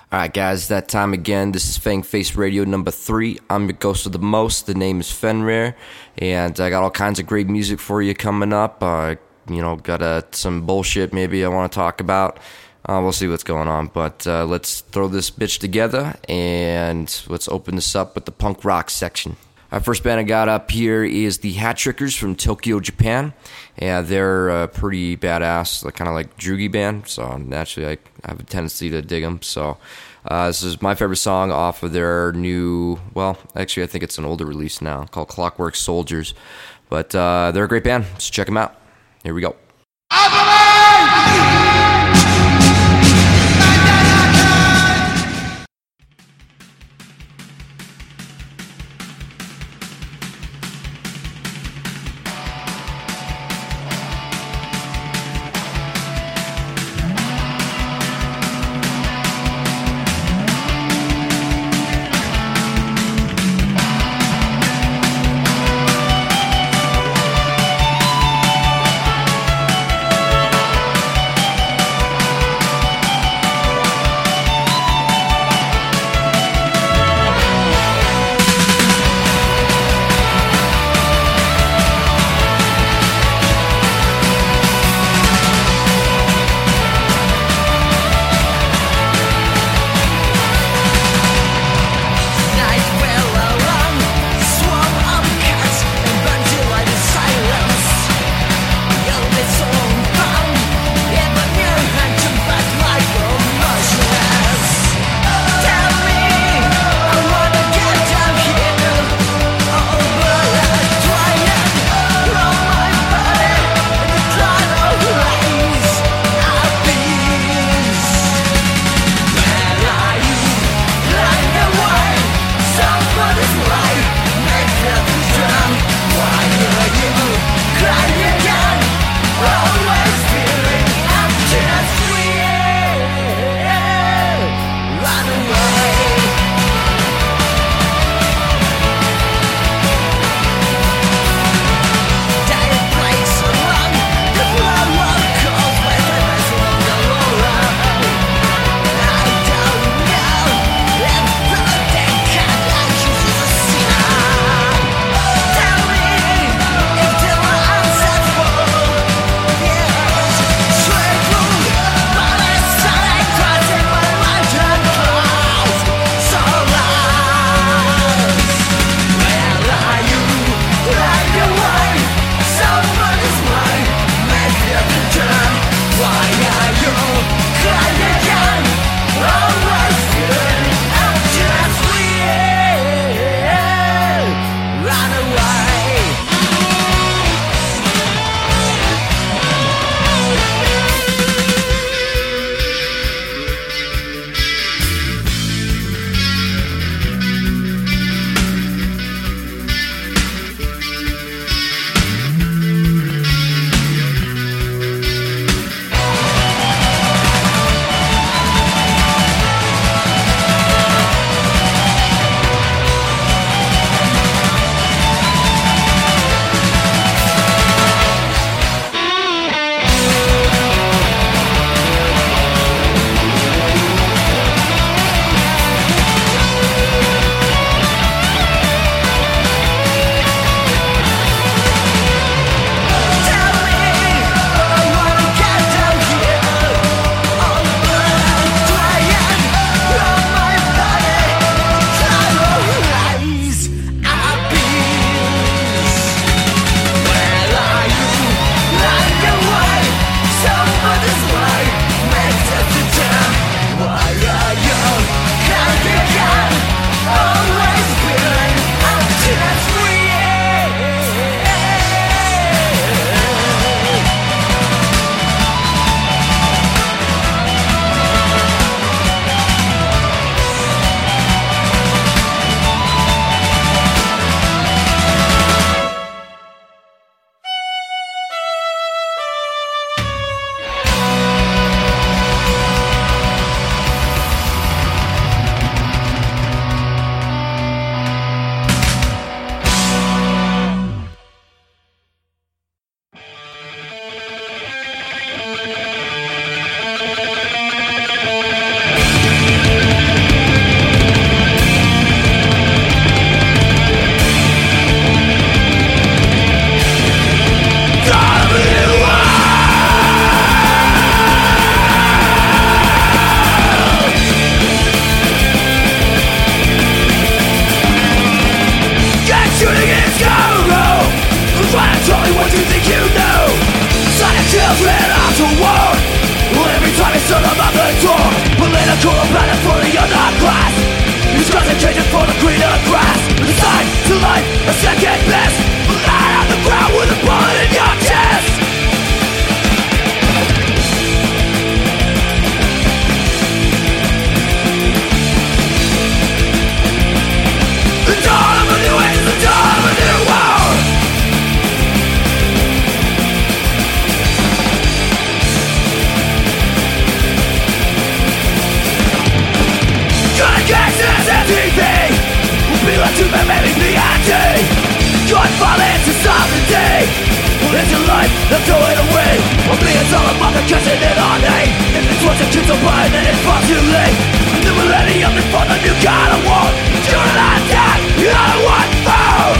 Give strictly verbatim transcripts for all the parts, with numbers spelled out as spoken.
All right, guys, that time again. This is Fang Face Radio number three. I'm your ghost of the most. The name is Fenrir, and I got all kinds of great music for you coming up. Uh, you know, got uh, some bullshit maybe I want to talk about. Uh, we'll see what's going on, but uh, let's throw this bitch together, and let's open this up with the punk rock section. Our first band I got up here is the Hat Trickers from Tokyo, Japan. Yeah, they're uh, pretty badass, like, kind of like droogie band, so naturally I have a tendency to dig them. So uh, this is my favorite song off of their new, well, actually I think it's an older release now, called Clockwork Soldiers. But uh, they're a great band, so check them out. Here we go. T V will be like to my maybe the empty. God violence is sovereignty. It's your life, they'll throw it away. Or me, it's all about the cursing it on me. If it's what you keep on buying, then it's far too late. The millennium is for the new kind of world. You're not dead, you don't want food.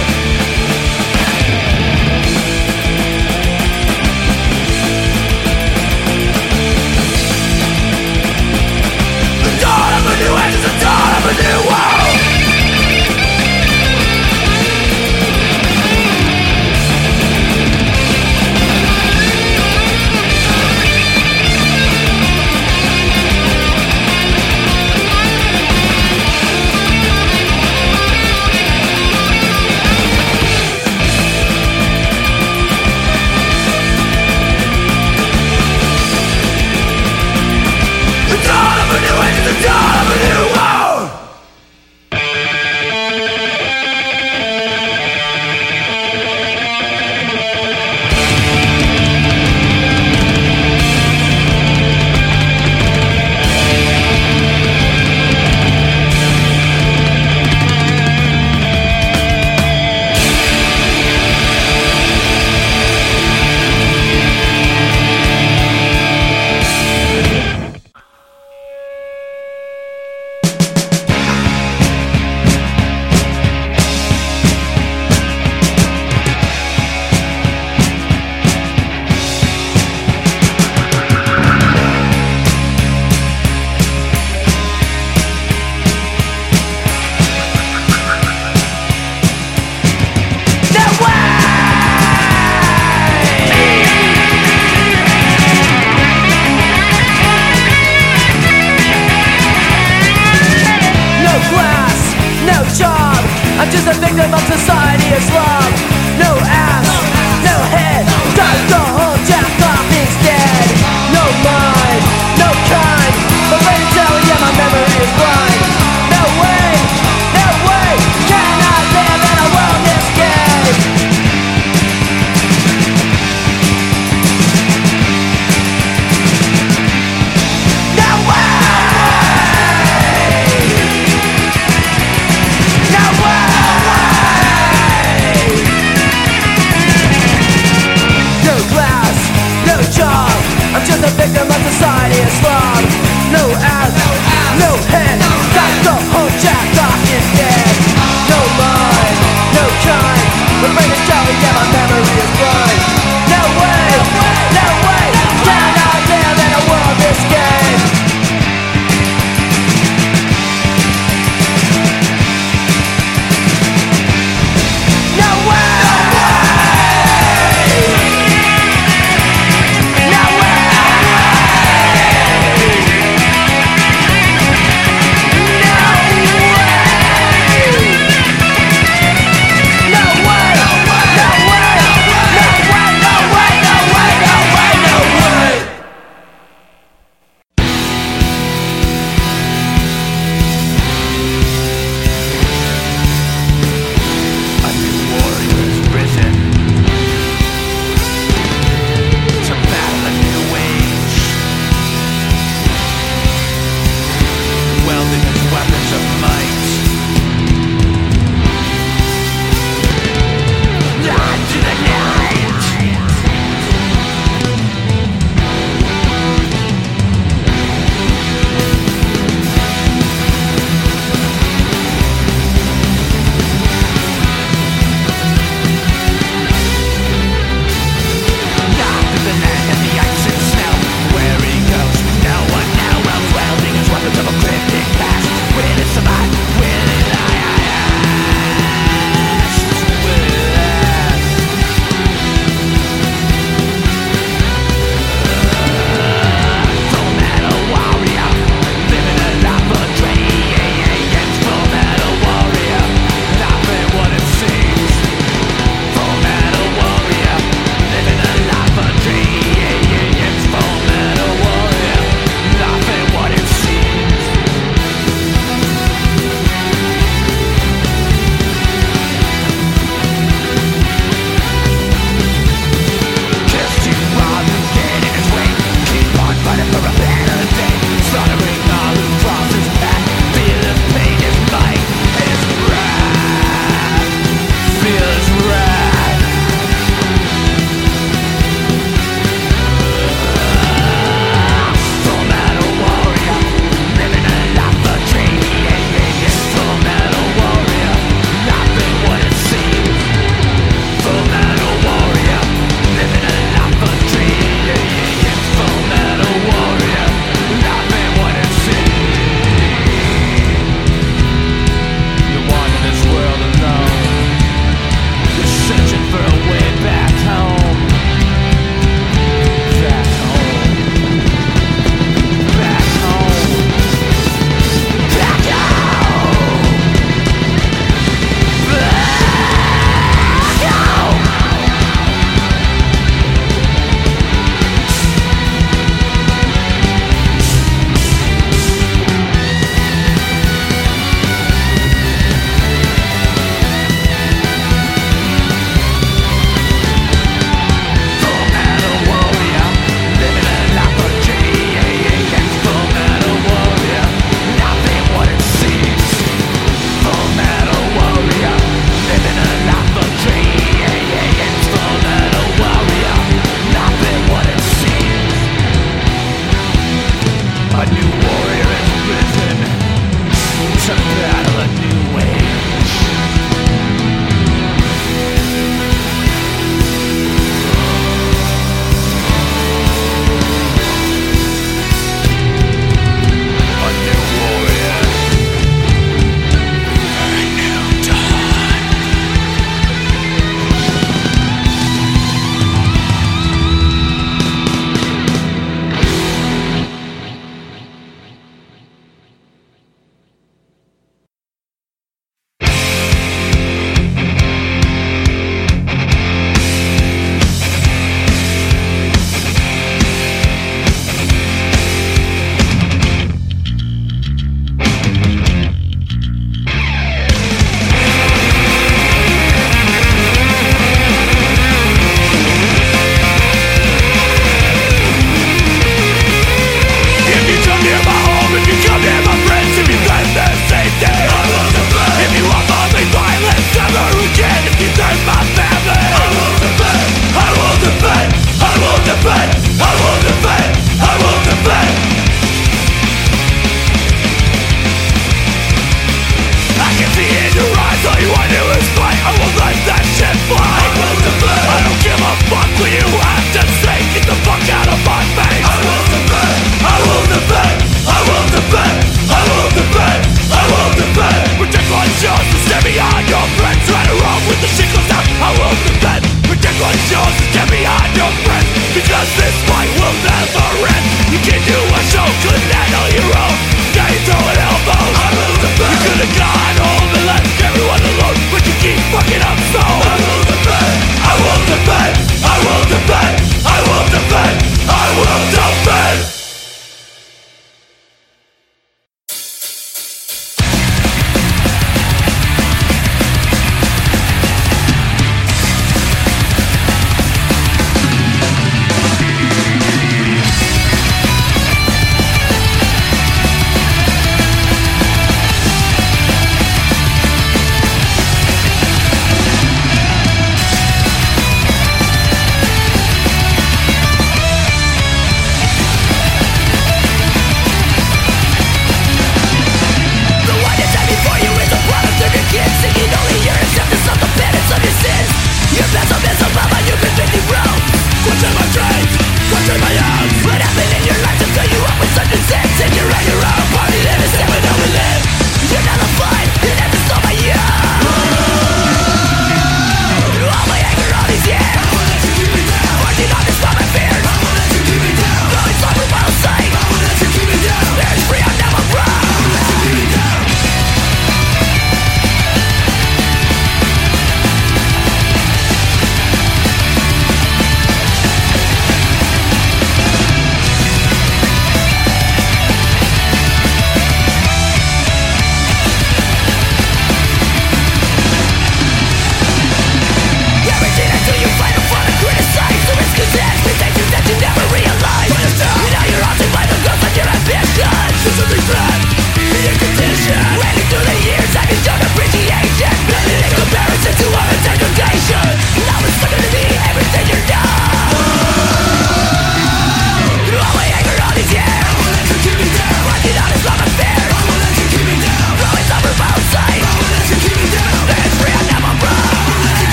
The dawn of a new age is the dawn of a new world.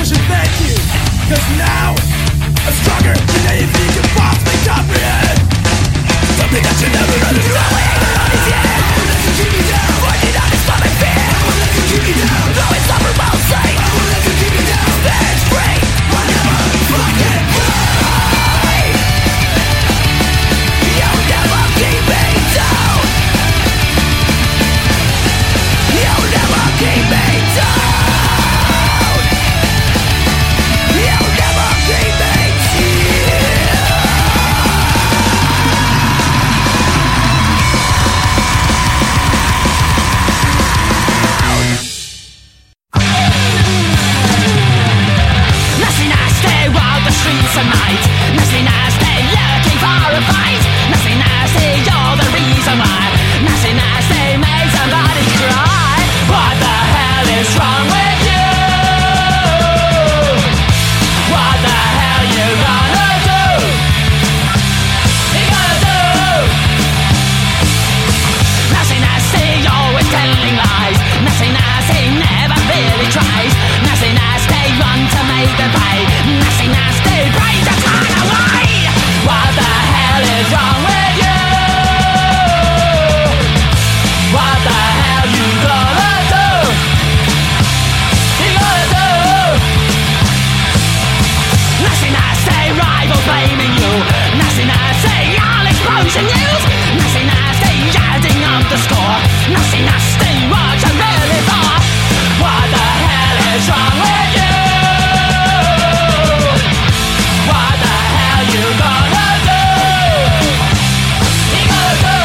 should thank you, cause now I'm stronger than anything you can possibly comprehend. Something that you never understood. I will never understand. I will let you keep me down. Working on this fucking fear. I will let you keep me down. Though it's suffer mostly, I will let you keep me down. It's free. I'll never fucking free. You'll never keep me down. You'll never keep me down. You'll never keep me down. Nothing I stay while the streets at night. Nothing I stay looking for a fight. Nothing I say you're the reason why. Nothing I say made somebody cry. What the hell is wrong with you? What the hell you gonna do? You gonna do? Nothing I say always telling lies. Nothing I say never really tries. Nothing I stay run to make the pay. Nothing I stay break the turn away. What the hell is wrong with you? What the hell you gonna do? You gonna do? Nothing I say rival blaming you. Nothing I say all explosion news. Nothing I say adding up the score. Nothing I stay what I really thought. What the hell is wrong with you? What the hell you gonna do? You gonna do?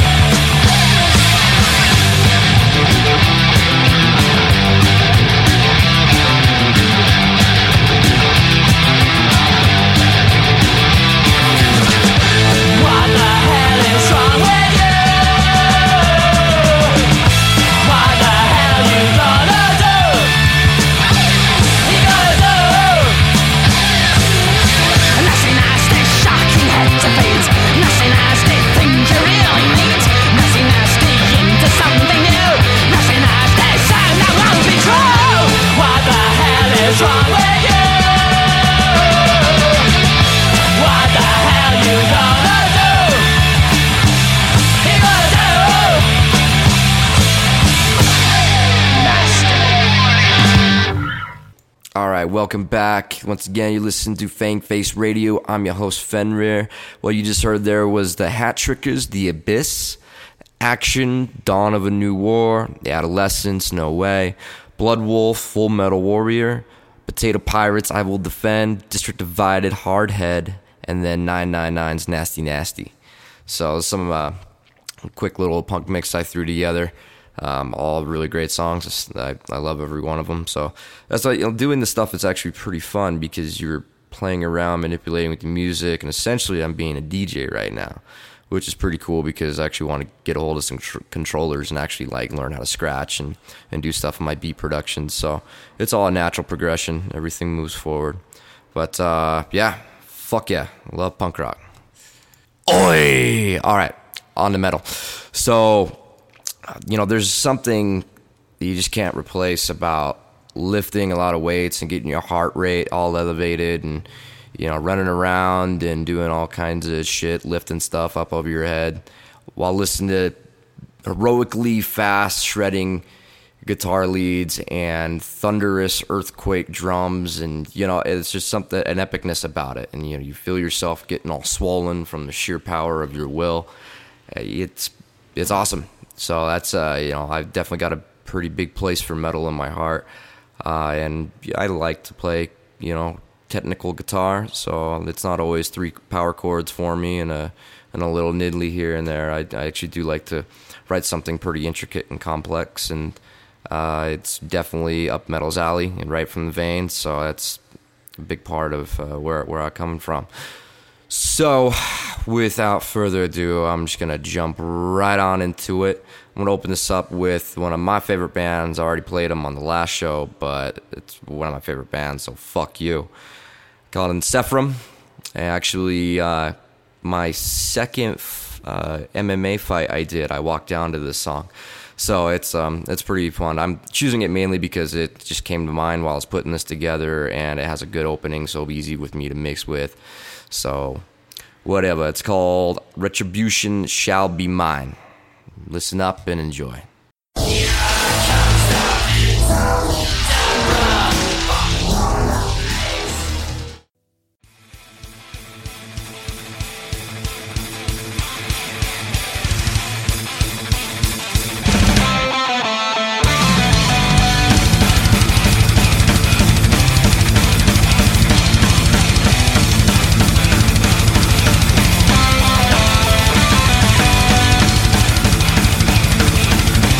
What the hell is wrong with you? What the hell you gonna do? You gonna do? Nothing I stay shocking head to feet. Nothing I stay think you really need. Nothing I stay into something new. Nothing I stay saying that won't be true. What the hell is wrong with you? What the hell you gonna do? You gonna do? Nasty. All right, welcome back. Once again, you listen to Fang Face Radio. I'm your host, Fenrir. What you just heard there was the Hat Trickers, The Abyss, Action, Dawn of a New War, The Adolescents, No Way, Blood Wolf, Full Metal Warrior, Potato Pirates, I Will Defend, District Divided, Hardhead, and then nine nine nine's Nasty Nasty. So some uh, quick little punk mix I threw together. Um, all really great songs. I, I love every one of them. So that's why, you know, doing this stuff is actually pretty fun because you're playing around, manipulating with the music, and essentially I'm being a D J right now, which is pretty cool because I actually want to get a hold of some tr- controllers and actually like learn how to scratch and, and do stuff in my beat productions. So it's all a natural progression. Everything moves forward. But uh, yeah, fuck yeah, love punk rock. Oi! All right, on to metal. So, you know, there's something that you just can't replace about lifting a lot of weights and getting your heart rate all elevated and, you know, running around and doing all kinds of shit, lifting stuff up over your head while listening to heroically fast shredding guitar leads and thunderous earthquake drums, and you know, it's just something, an epicness about it, and you know, you feel yourself getting all swollen from the sheer power of your will. It's it's awesome. So that's uh, you know, I've definitely got a pretty big place for metal in my heart, uh, and I like to play, you know, technical guitar. So it's not always three power chords for me and a and a little niddly here and there. I, I actually do like to write something pretty intricate and complex, and uh, it's definitely up metal's alley and right from the veins. So that's a big part of uh, where where I'm coming from. So, without further ado, I'm just going to jump right on into it. I'm going to open this up with one of my favorite bands. I already played them on the last show, but it's one of my favorite bands, so fuck you. Called Encephalum. Actually, uh, my second uh, M M A fight I did, I walked down to this song. So it's um it's pretty fun. I'm choosing it mainly because it just came to mind while I was putting this together, and it has a good opening, so easy with me to mix with. So whatever. It's called Retribution Shall Be Mine. Listen up and enjoy. We'll be right back.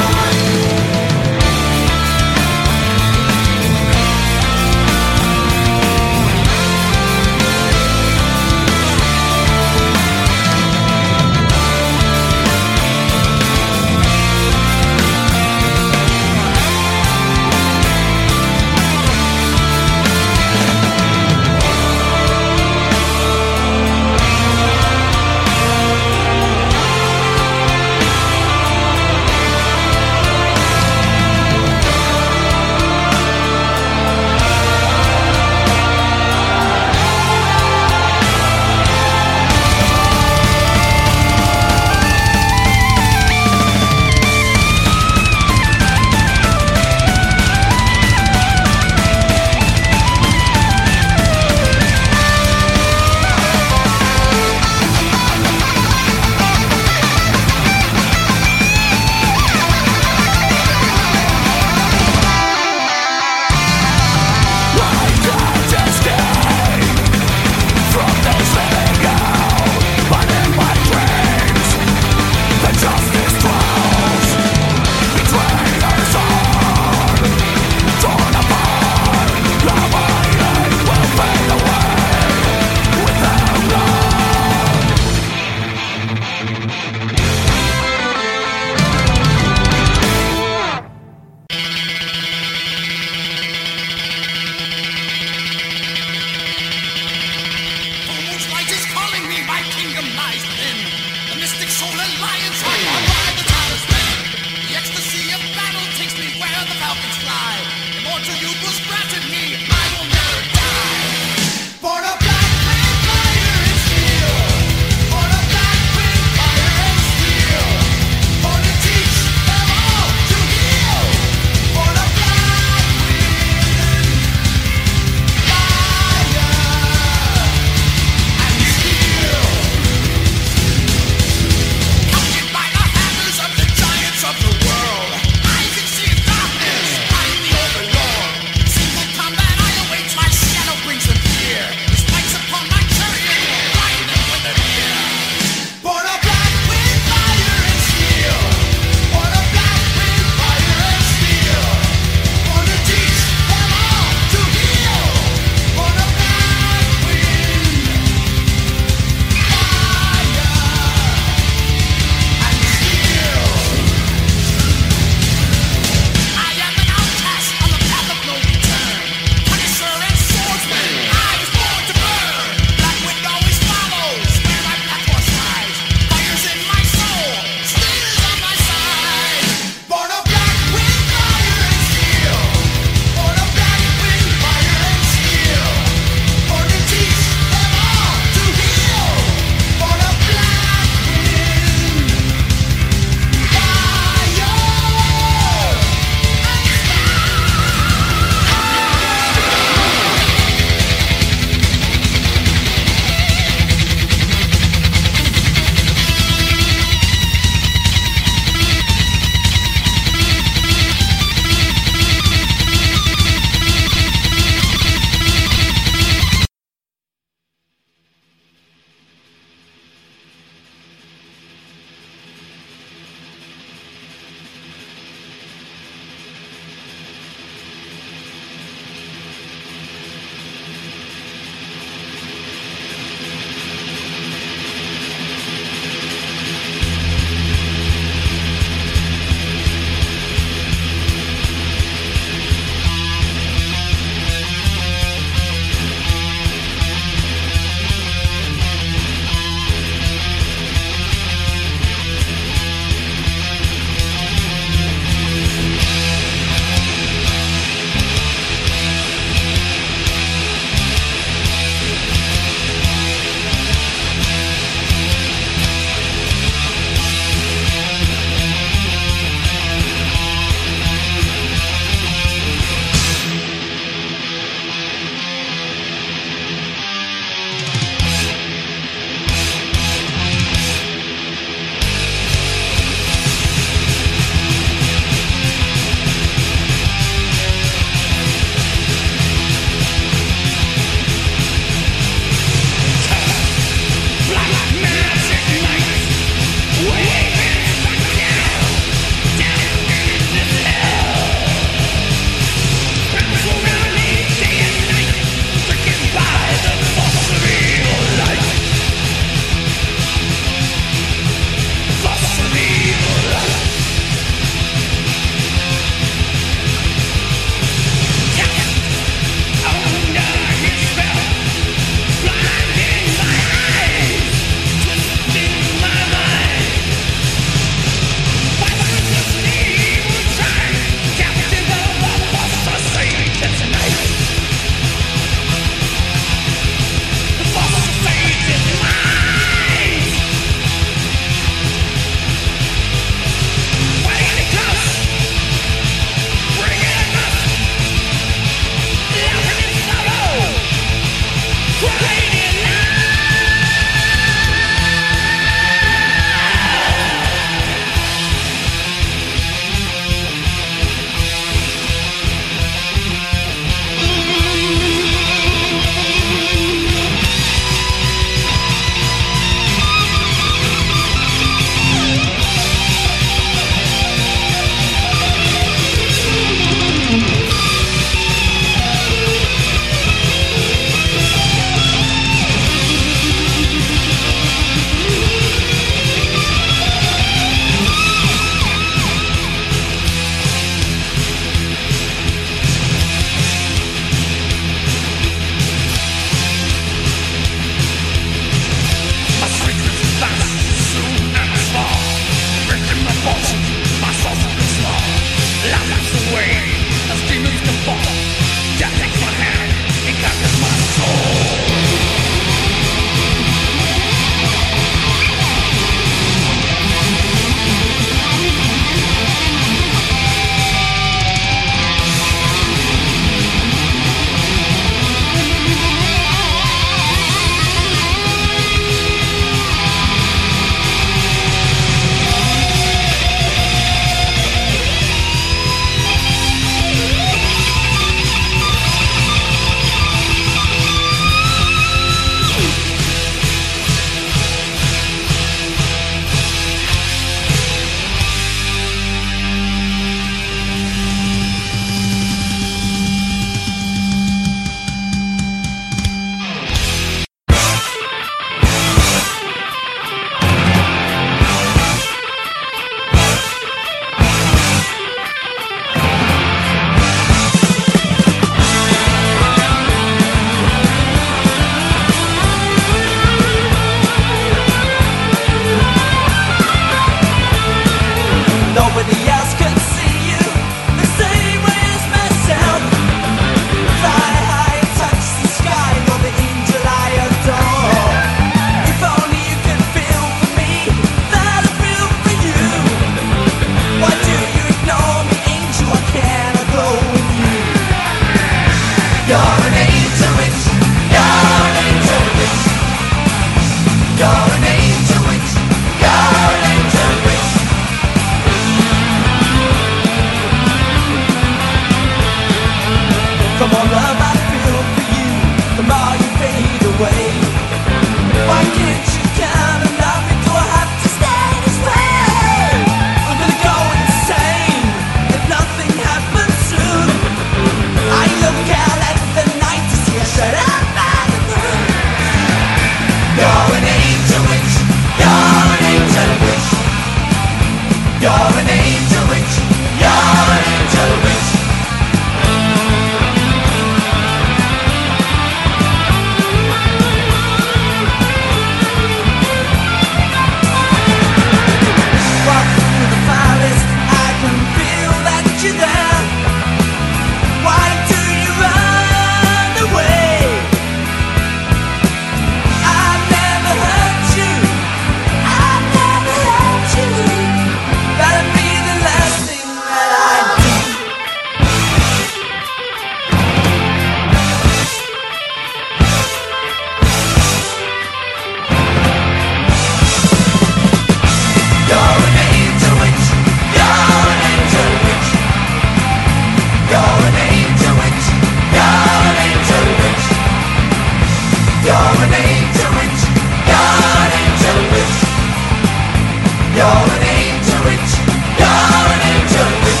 You're an angel witch. You're an angel witch. You're an angel witch. You're an angel witch.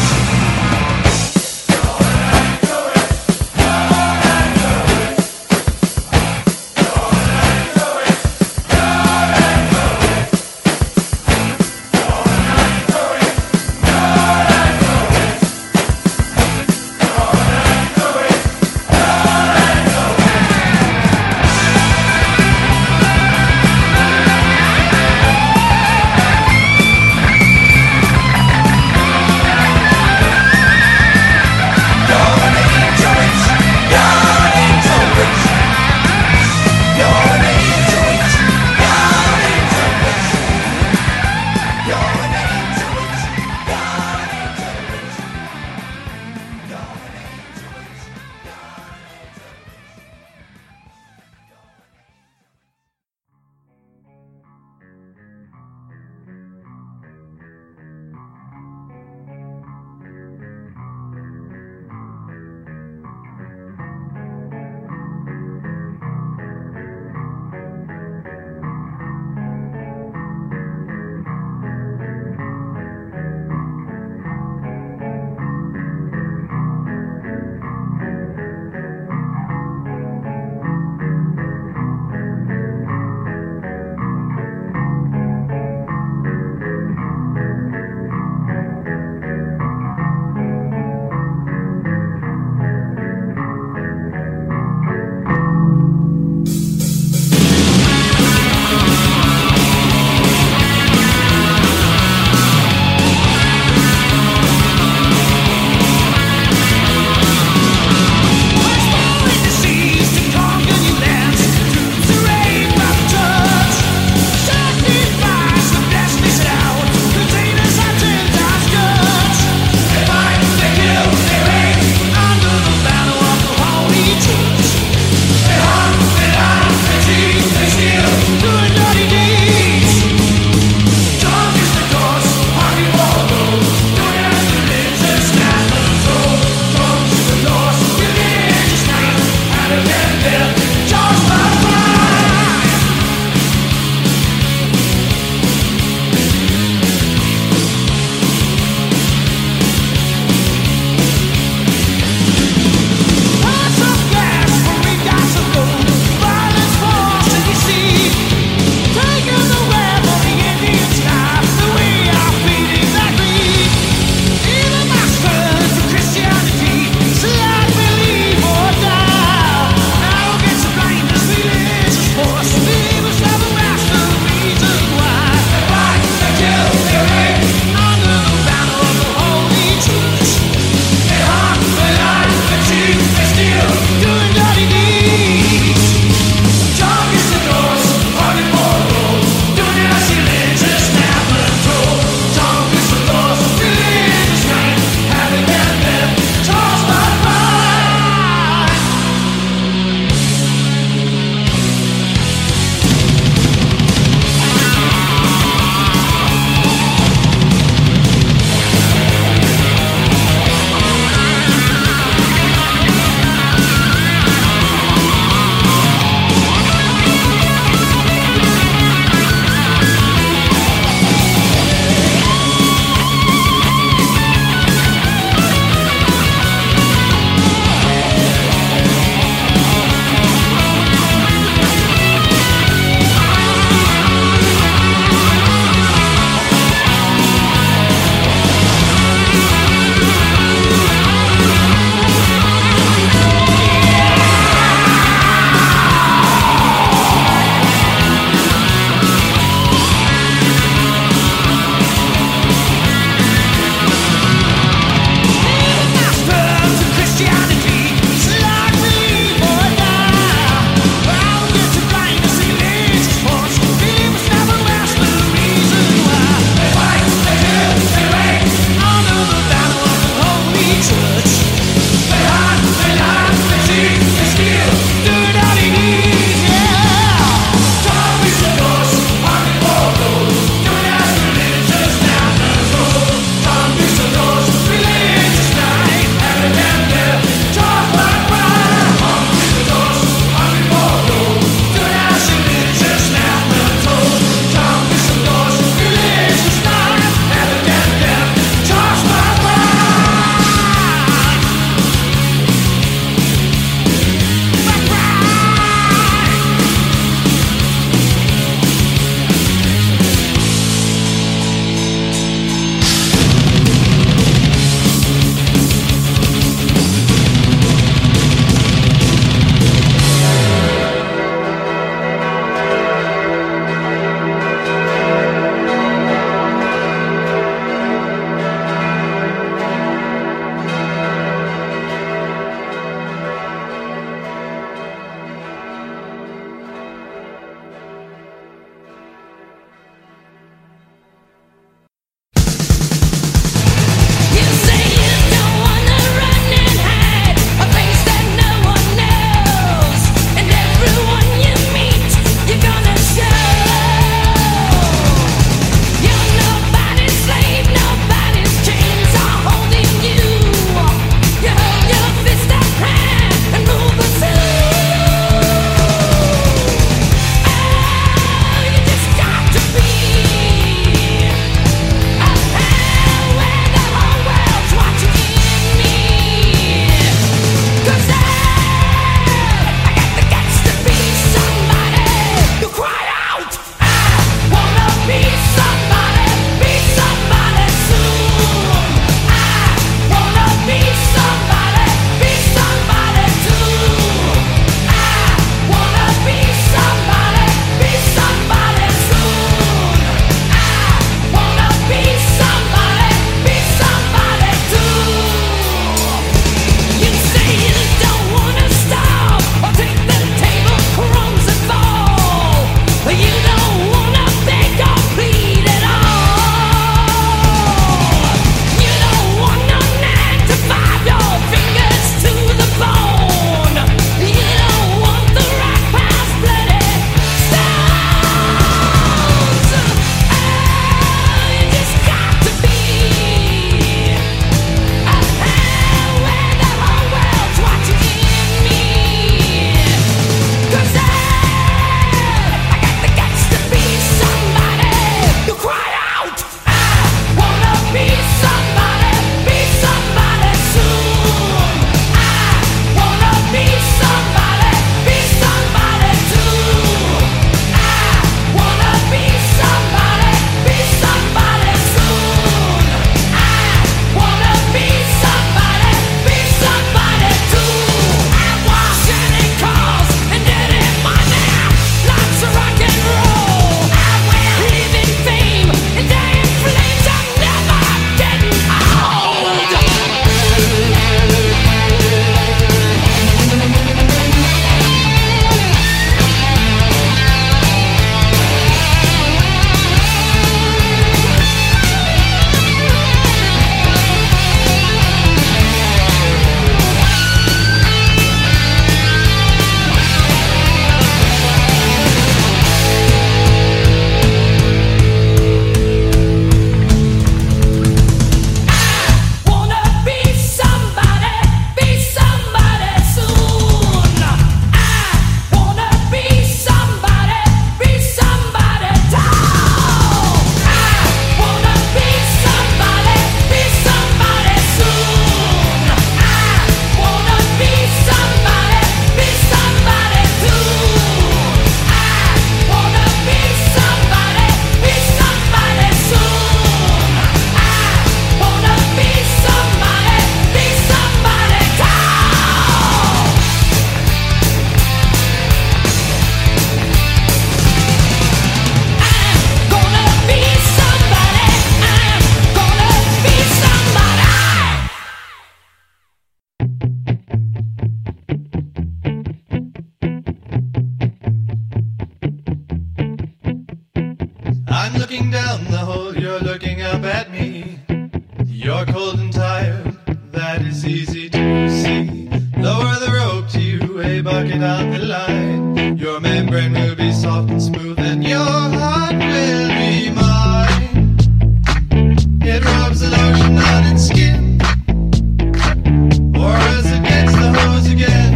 I'm looking down the hole, you're looking up at me. You're cold and tired, that is easy to see. Lower the rope to you, a bucket on the line. Your membrane will be soft and smooth and your heart will be mine. It rubs the lotion on its skin, or as it gets the hose again.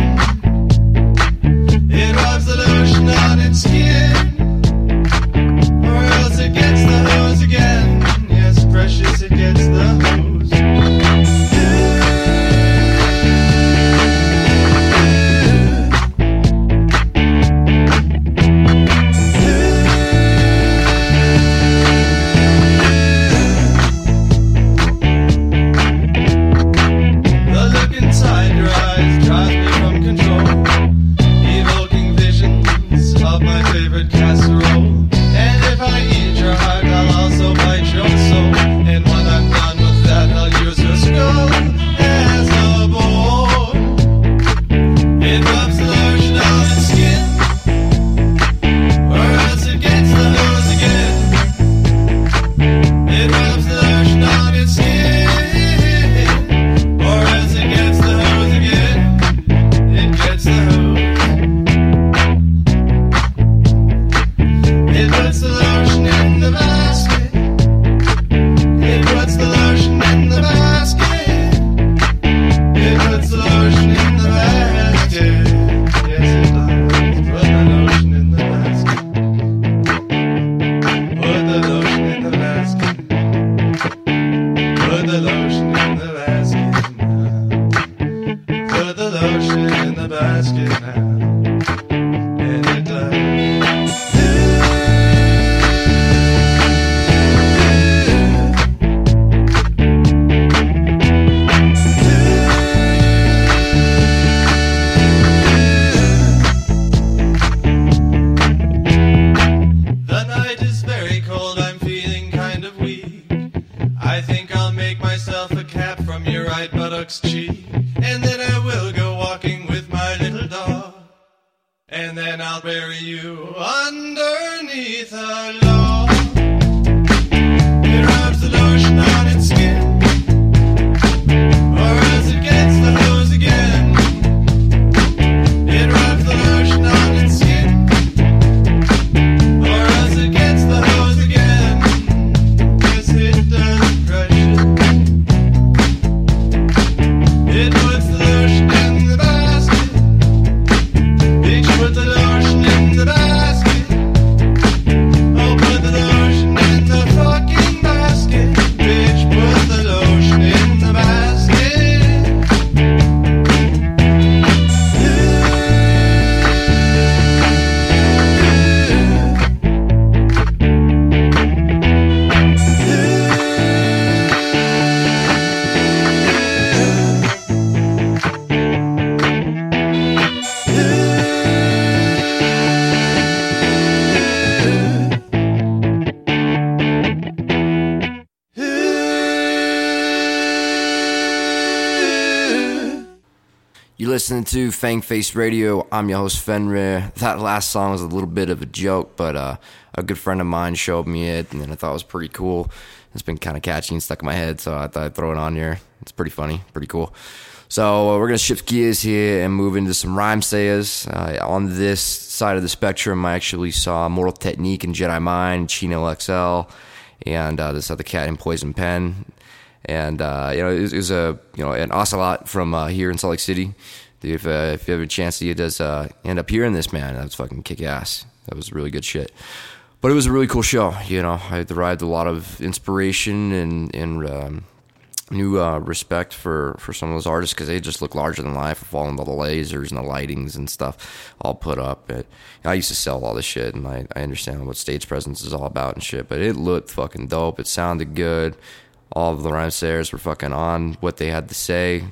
It rubs the lotion on its skin, or else it gets the hose again. Yes, precious, it gets the hose. Listening to Fang Face Radio. I'm your host Fenrir. That last song was a little bit of a joke, but uh, a good friend of mine showed me it, and then I thought it was pretty cool. It's been kind of catchy and stuck in my head, so I thought I'd throw it on here. It's pretty funny, pretty cool. So uh, we're gonna shift gears here and move into some rhyme sayers. Uh, on this side of the spectrum, I actually saw Mortal Technique and Jedi Mind, Chino X L, and uh, this other cat in Poison Pen. And uh, you know, it was, it was a you know an ocelot from uh, here in Salt Lake City. If, uh, if you have a chance to does uh, end up hearing this, man, that's fucking kick ass. That was really good shit. But it was a really cool show. You know, I derived a lot of inspiration and and um, new uh, respect for, for some of those artists because they just look larger than life with all the lasers and the lightings and stuff all put up. But I used to sell all this shit, and I, I understand what stage presence is all about and shit. But it looked fucking dope. It sounded good. All of the rhyme sayers were fucking on what they had to say.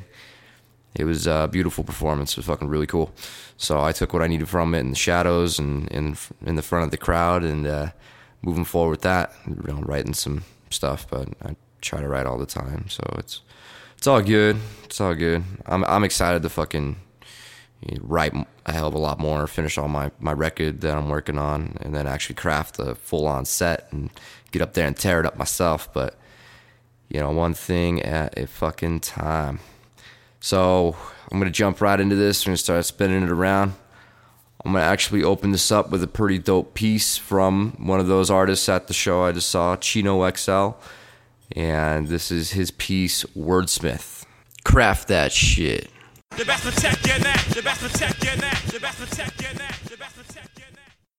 It was a beautiful performance. It was fucking really cool. So I took what I needed from it in the shadows and in in the front of the crowd and uh, moving forward with that, you know, writing some stuff. But I try to write all the time, so it's it's all good. It's all good. I'm I'm excited to fucking, write a hell of a lot more, finish all my, my record that I'm working on, and then actually craft a full-on set and get up there and tear it up myself. But, you know, one thing at a fucking time. So I'm going to jump right into this. We're going to start spinning it around. I'm going to actually open this up with a pretty dope piece from one of those artists at the show I just saw, Chino X L. And this is his piece, Wordsmith. Craft that shit. The best protect your neck, the best protect your neck, the best protect your neck, the best protect your neck.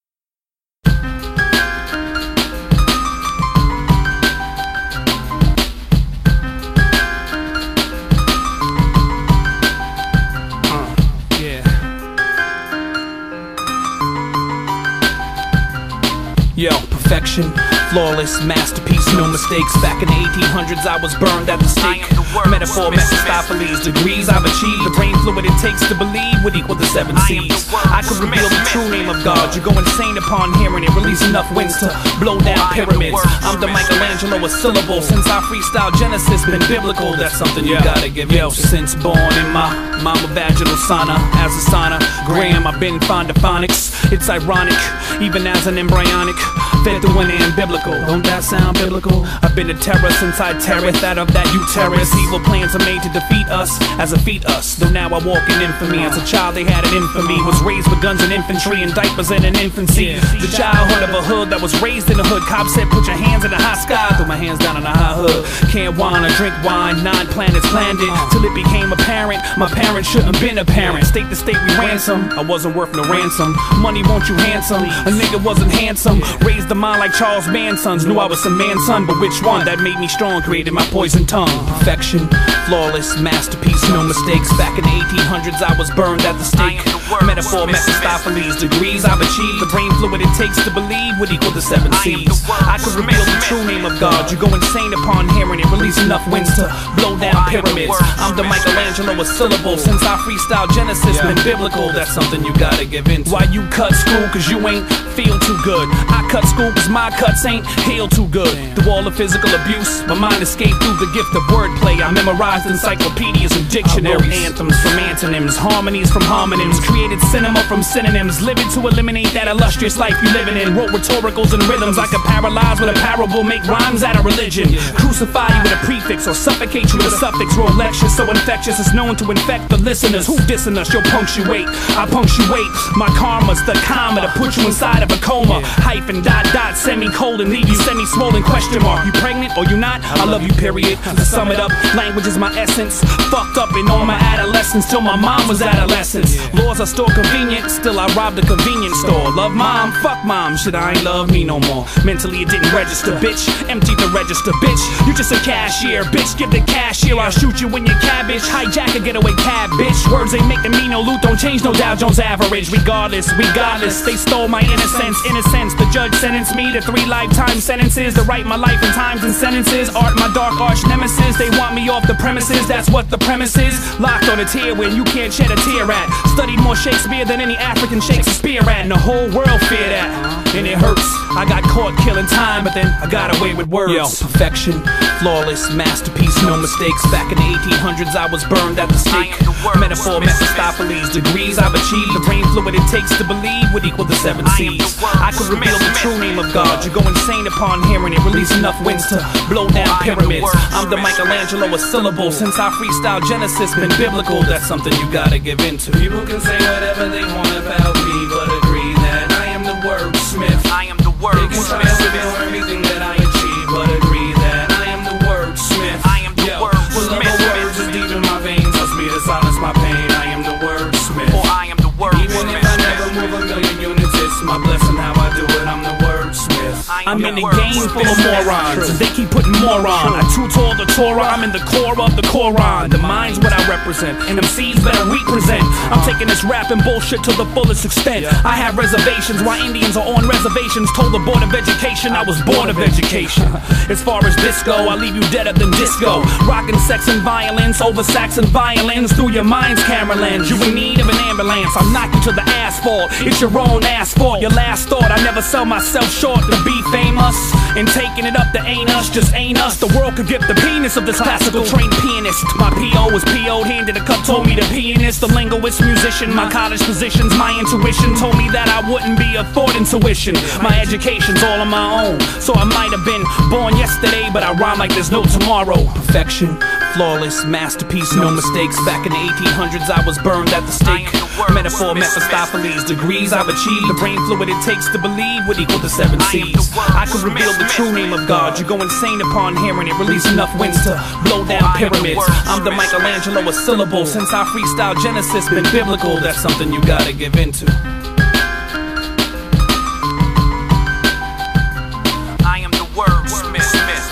Yo, perfection, flawless, masterpiece, no mistakes. Back in the eighteen hundreds, I was burned at the stake. Metaphor, Mephistopheles, degrees I've achieved. The brain fluid it takes to believe would equal the seven seas. I could reveal the true name of God. You go insane upon hearing it. Release enough winds to blow down pyramids. I'm the Michelangelo of syllables. Since I freestyle Genesis, been biblical. That's something you gotta give yo. Since born in my mama vaginal sauna, as a sonogram, I've been fond of phonics. It's ironic, even as an embryonic. Fed through an biblical, don't that sound biblical? I've been a terror since I terrorist out of that uterus. Evil plans are made to defeat us as a fetus. Though now I walk in infamy. As a child they had an infamy. Was raised with guns and infantry and diapers in an infancy. The childhood of a hood that was raised in a hood. Cops said put your hands in the high sky. Throw my hands down in the high hood. Can't whine or drink wine. Nine planets planned it till it became apparent my parents shouldn't have been a parent. State to state we ransom. I wasn't worth no ransom. Money won't you handsome? A nigga wasn't handsome. Raised the mind like Charles Manson's. Knew I was some man's son, but which one? That made me strong, created my poison tongue. Perfection, flawless, masterpiece, no mistakes. Back in the eighteen hundreds, I was burned at the stake. Metaphor, Mephistopheles, degrees I've achieved. The brain fluid it takes to believe would equal the seven seas. I could reveal the true name of God. You go insane upon hearing it. Release enough winds to blow down pyramids. I'm the Michelangelo of syllables. Since I freestyle Genesis, been biblical. That's something you gotta give in. Why you cut school? Cause you ain't feel too good. I cut school cause my cuts ain't heal too good. Through all the physical abuse, my mind escaped through the gift of wordplay. I memorized encyclopedias and dictionaries. Anthems from antonyms, harmonies from homonyms. Created cinema from synonyms. Living to eliminate that illustrious life you living in. Wrote rhetoricals and rhythms. I could paralyze with a parable, make rhymes out of religion. Crucify you with a prefix or suffocate you with a suffix. Roll lectures so infectious it's known to infect the listeners. Who dissing us? You'll punctuate. I punctuate. My karma's the comma to put you inside of a coma. Hyphen, dot, dot, semicolon, leave you semi-swollen question mark. You pregnant or you not? I love you, period. To sum it up, language is my essence. Fucked up in all my adolescence till my mom was adolescence. Laws are still convenient, still I robbed a convenience store. Love mom, fuck mom, shit I ain't love me no more. Mentally it didn't register, bitch. Empty the register, bitch. You just a cashier, bitch. Give the cashier, I'll shoot you in your cabbage. Hijack a getaway cab, bitch. Words ain't making me no loot, don't change no Dow Jones average. Regardless, regardless, they stole my innocence. Innocence, the judge sentenced me to three lifetime sentences to write my life in times and sentences. Art my dark arch nemesis. They want me off the premises. That's what the premise is. Locked on a tier where you can't shed a tear at. Studied more Shakespeare than any African Shakespeare at. And the whole world fear that. And it hurts. I got caught killing time, but then I got away with words. Yo, perfection, flawless, masterpiece, no mistakes. Back in the eighteen hundreds, I was burned at the stake. Metaphor, Mephistopheles, degrees I've achieved. The brain fluid it takes to believe would equal the seven seas. I could reveal the true name of God. You go insane upon hearing it. Release enough winds to blow down pyramids. I'm the Michelangelo of syllables. Since I freestyle Genesis, been biblical. That's something you gotta give into. People can say whatever they want about me, but agree that I am the wordsmith. I am the wordsmith. They can try to reveal everything that I achieve, but agree that I am the wordsmith. I am the Yo, wordsmith. The words is deep in my veins. Trust me to silence my pain. I am the wordsmith. Or I am the wordsmith. Even if I never move a million units, it's my blessing how I do it. I'm the wordsmith. I'm in a game full of morons, and they keep putting more on. I too tall the Torah, I'm in the core of the Quran. The mind's what I represent, and M Cs better represent. I'm taking this rap and bullshit to the fullest extent. I have reservations, while Indians are on reservations. Told the Board of Education I was born of education. As far as disco, I leave you deader than disco. Rocking sex and violence over sax and violins through your mind's camera lens. You in need of an ambulance, I'll knock you to the asphalt. It's your own asphalt. Your last thought I never sell myself short to be famous. And taking it up to ain't us, just ain't us. The world could get the penis of this classical trained pianist. My P O was P O'd, handed a cup, told me the pianist, the linguist, musician. My college positions, my intuition told me that I wouldn't be a thought intuition. My education's all on my own, so I might have been born yesterday, but I rhyme like there's no tomorrow. Perfection, flawless, masterpiece, no mistakes. Back in the eighteen hundreds, I was burned at the stake. Metaphor, Mephistopheles, degrees I've achieved. The brain fluid it takes to believe would equal the seven seas. I could reveal the true name of God. You go insane upon hearing it. Release enough winds to blow down pyramids. I'm the Michelangelo of syllables. Since I freestyle Genesis, been biblical. That's something you gotta give into. I am the wordsmith.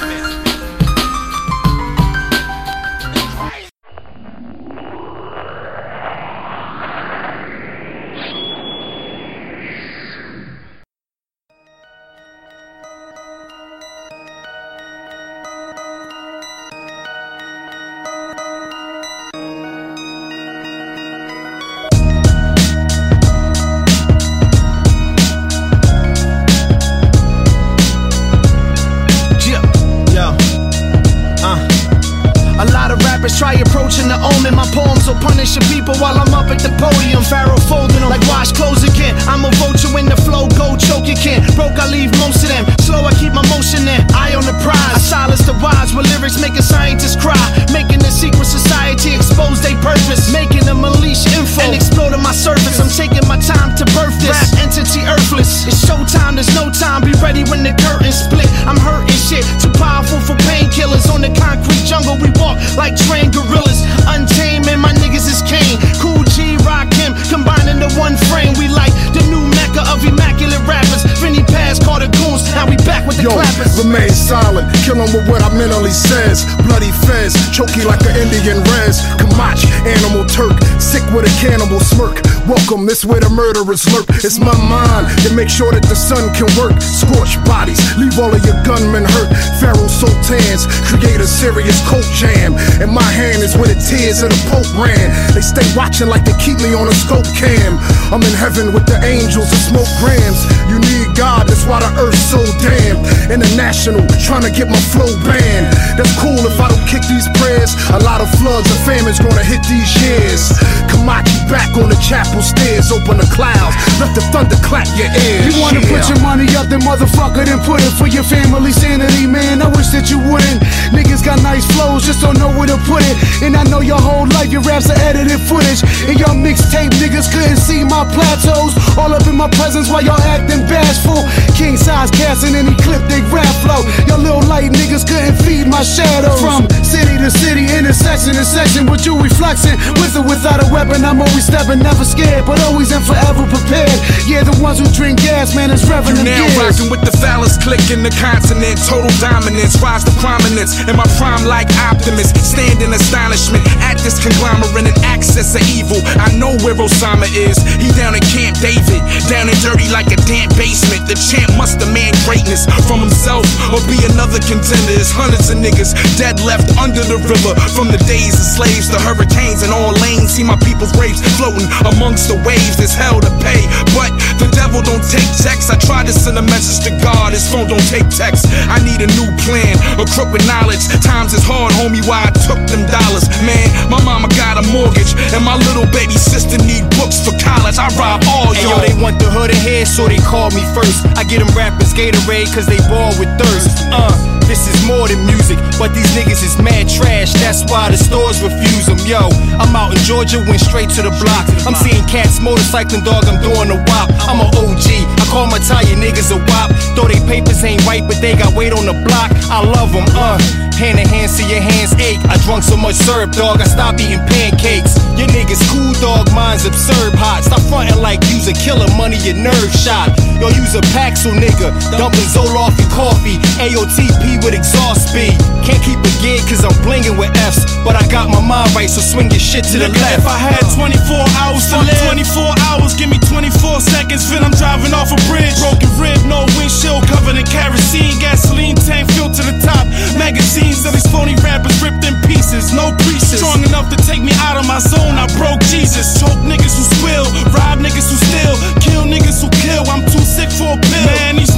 Try approaching the omen. My poems will punish your people while I'm up at the podium. Pharaoh folding them like wash clothes again. I'm a vulture when the flow go choke you can. Broke I leave most of them. Slow I keep my motion in. Eye on the prize. I silence the wise with lyrics making scientists cry. Making the secret society expose their purpose. Making them unleash info and exploding my surface. I'm taking my time to birth this rap entity earthless. It's showtime, there's no time. Be ready when the curtains split. I'm hurting shit. Too powerful for painkillers. On the concrete jungle we walk like train gorillas, untamed, and my niggas is Kane. Cool G, Rock him, combining the one frame. We like the new mecca of immaculate rappers. Vinny Paz, called the goons, now we back with the Yo, clappers. Remain silent, kill him with what I mentally says. Bloody fez, choky like an Indian res. Kamach, animal Turk, sick with a cannibal smirk. Welcome, this where the murderers lurk. It's my mind to make sure that the sun can work. Scorch bodies, leave all of your gunmen hurt. Pharaoh sultans, create a serious coat jam. And my hand is where the tears of the Pope ran. They stay watching like they keep me on a scope cam. I'm in heaven with the angels and smoke grams. You need God, that's why the earth's so damn. International, trying to get my flow banned. That's cool if I don't kick these prayers. A lot of floods and famine's gonna hit these years. Kamachi back on the chapel stairs. Open the clouds, let the thunder clap your ears. You wanna yeah. put your money up, then motherfucker, then put it for your family sanity, man. I wish that you wouldn't. Niggas got nice flows, just don't know where to put it. And I know your whole life your raps are edited footage. And your mixtape niggas couldn't see my plateaus. All up in my presence while y'all acting bashful. King size cats in any clip they rap flow. Your little light niggas couldn't feed my shadows. From city to city, intersection to section, with you reflexing. With or without a weapon, I'm always stepping, never scared, but always and forever prepared. Yeah, the ones who drink gas, man, it's revenue. You now rocking with the phallus click in the continent. Total dominance, rise to prominence. In my prime like Optimus, stand in astonishment at this conglomerate and access of evil. I know where Osama is. He down in Camp David, down and dirty like a damn basement. The champ must demand greatness from himself or be another contender. There's hundreds of niggas dead left under the river. From the days of slaves to hurricanes in all lanes. See my people's graves floating amongst the waves. There's hell to pay, but the devil don't take checks. I tried to send a message to God, his phone don't take text. I need a new plan, a crook with knowledge. Times is hard, homie, why I took them dollars. Man, my mama got a mortgage, and my little baby sister need books for college. I rob all Hey, y'all. yo, they want the hood ahead, so they call me first. I get them rappers Gatorade, cause they ball with thirst. Uh, this is more than music, but these niggas is mad trash. That's why the stores refuse them. Yo, I'm out in Georgia, went straight to the block. I'm seeing cats motorcycling, dog, I'm doing a wop. I'm a O G, I call my tire niggas a wop. Though they papers ain't right, but they got weight on the block. I love them, uh. Hand in hand, see your hands ache. I drunk so much syrup, dog, I stopped eating pancakes. Your niggas cool, dog, mine's absurd hot. Stop frontin' like you's a killer, money your nerve shot. Yo, use a Paxil, nigga, dumping Zola off your coffee. A O T P with exhaust speed. Can't keep a gig cause I'm blingin' with F's. But I got my mind right, so swing your shit to the left. If I had twenty-four hours to live, twenty-four hours, give me twenty-four seconds. Then I'm driving off a bridge. Broken rib, no windshield, covered in kerosene. Gasoline tank filled to the top. Magazines of these phony rappers ripped in pieces. No pieces strong enough to take me out of my zone. I broke Jesus. Choke niggas who spill, rob niggas who steal, kill niggas who kill. I'm too sick for a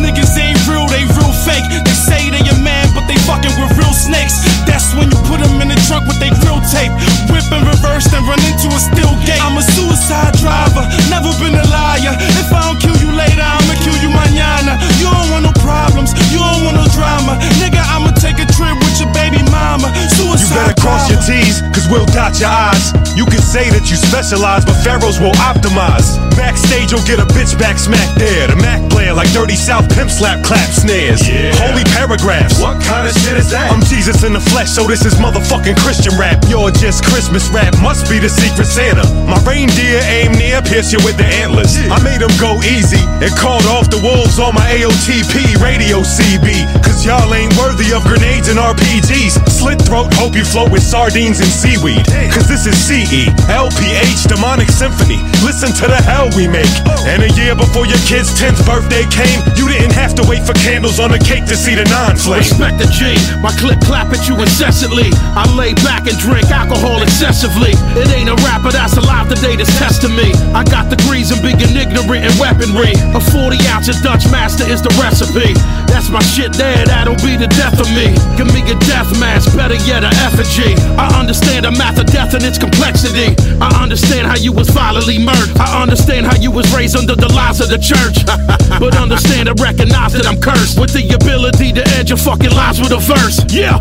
niggas ain't real, they real fake. They say they a man, but they fucking with real snakes. That's when you put them in the trunk with they grill tape. Whip and reverse, then run into a steel gate. I'm a suicide driver, never been a liar. If I don't kill you later, I'ma kill you mañana. You don't want no problems, you don't want no drama. Nigga, I'ma take a trip with your baby mama. Suicide You better cross your T's, cause we'll dot your I's. You can say that you specialize, but pharaohs will optimize. Backstage, you'll get a bitch back smack there. The Mac player like Dirty South pimp slap clap snares. Yeah. Holy paragraphs. What kind of shit is that? I'm Jesus in the flesh, so this is motherfucking Christian rap. You're just Christmas rap, must be the secret Santa. My reindeer aim near, pierce you with the antlers. Yeah. I made them go easy and called off the wolves on my A O T P radio C B. Cause y'all ain't worthy of grenades and R P Gs. Slit throat, hope you float with sardines and seaweed. Cause this is C E, L P H, Demonic Symphony. Listen to the hell we make. And a year before your kid's tenth birthday came, you didn't have to wait for candles on a cake to see the non-flame. Respect the G, my clip clap at you incessantly. I lay back and drink alcohol excessively. It ain't a rapper that's alive today that's testing me. I got degrees in being ignorant and weaponry. A forty ounce of Dutch Master is the recipe. That's my shit there, that'll be the death of me. Give me a death mask, better yet a effigy. I understand the math of death and its complexity. I understand how you was violently murdered. I understand how you was raised under the lies of the church. But understand and recognize that I'm cursed with the ability to edge your fucking lives with a verse. Yeah.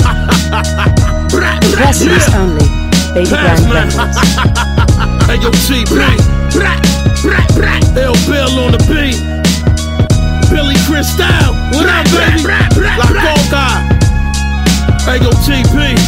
Residents only. Baby Grand Records. Hey yo, T B. L Bill on the beat. Billy Crystal. What up, baby? La Coca. Hey yo, T B.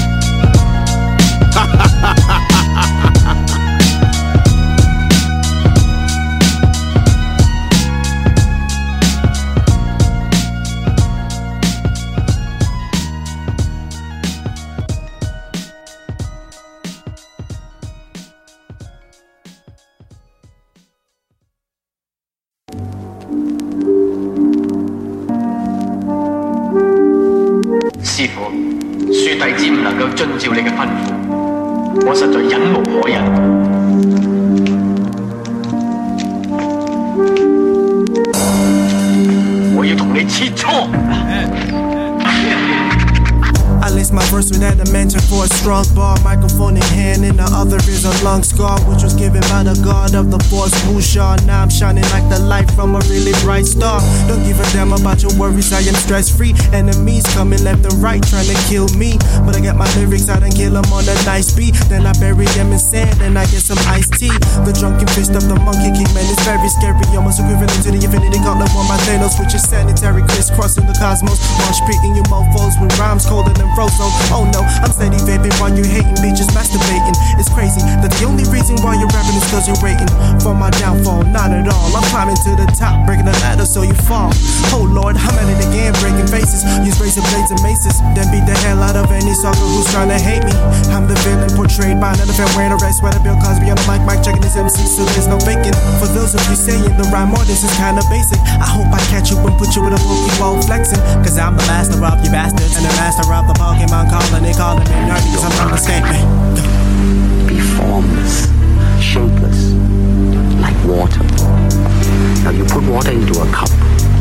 I laced my verse with adamantine for a strong bar. Microphone in hand and the other is a lung scar, which was given by the god of the force, Musha. Now I'm shining like the light from a really bright star. Don't give a damn about your worries, I am stress free. Enemies coming left and right trying to kill me, but I got my lyrics out and kill them on a nice beat. Then I bury them in sand and I get some iced tea. The drunken fist of the monkey king, man, it's very scary, almost equivalent to the infinity gauntlet on my Thanos, which is sanitary, crisscrossing the cosmos. Mosh beating you mofos with rhymes colder than Frozen. Oh no, I'm steady vaping while you're hating, bitches masturbating. It's crazy that the only reason why you're rapping is cause you're waiting for my downfall. Not at all, I'm climbing to the top, breaking the ladder so you fall. Oh Lord, I'm at it again, breaking faces. Use razor blades and maces, then beat the hell out of any sucker who's trying to hate me. I'm the villain portrayed by another fan wearing a red sweater. Bill Cosby on the mic, mic checking his M C, so there's no faking. For those of you saying the rhyme artist is kinda basic, I hope I catch you and put you in a Pokeball flexing. Cause I'm the master of you bastards and the master of the Pokemon calling. They calling me nerdy cause I'm trying to escape me. Be formless, shapeless, like water. Now you put water into a cup,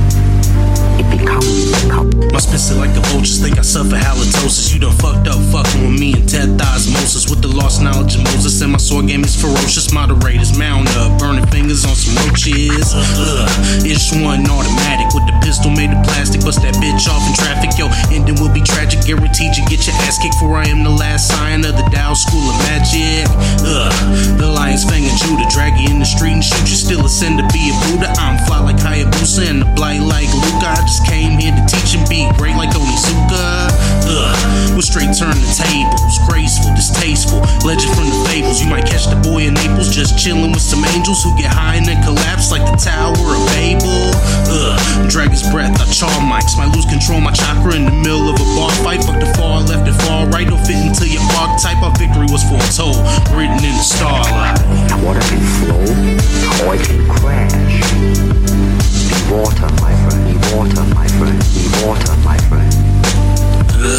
it becomes a cup. My spits are like the vultures, think I suffer halitosis. You done fucked up fucking with me and Ted Osmosis with the lost knowledge of Moses. And my sword game is ferocious, moderators mount up, burning fingers on some roaches. Ugh. It's one automatic with the pistol made of plastic. Bust that bitch off in traffic, yo, ending will be tragic. Guaranteed you get your ass kicked, for I am the last scion of the Tao School of Magic. Ugh. The lion's fang of Judah, drag you in the street and shoot you, still ascend to be a Buddha. I'm fly like Hayabusa and the blight like Luca. I just came here to teach and be great like Onizuka. Ugh. We'll straight turn the tables, graceful, distasteful, legend from the fables. You might catch the boy in Naples just chilling with some angels who get high and then collapse like the Tower of Babel. Ugh. Dragon's breath, I char mics, might lose control my chakra in the middle of a bar fight. Fuck the far left and far right, don't fit into your archetype. Our victory was foretold, written in the starlight. Water can flow or it can crash. Be water, my friend. Be water, my friend. Be water, my friend.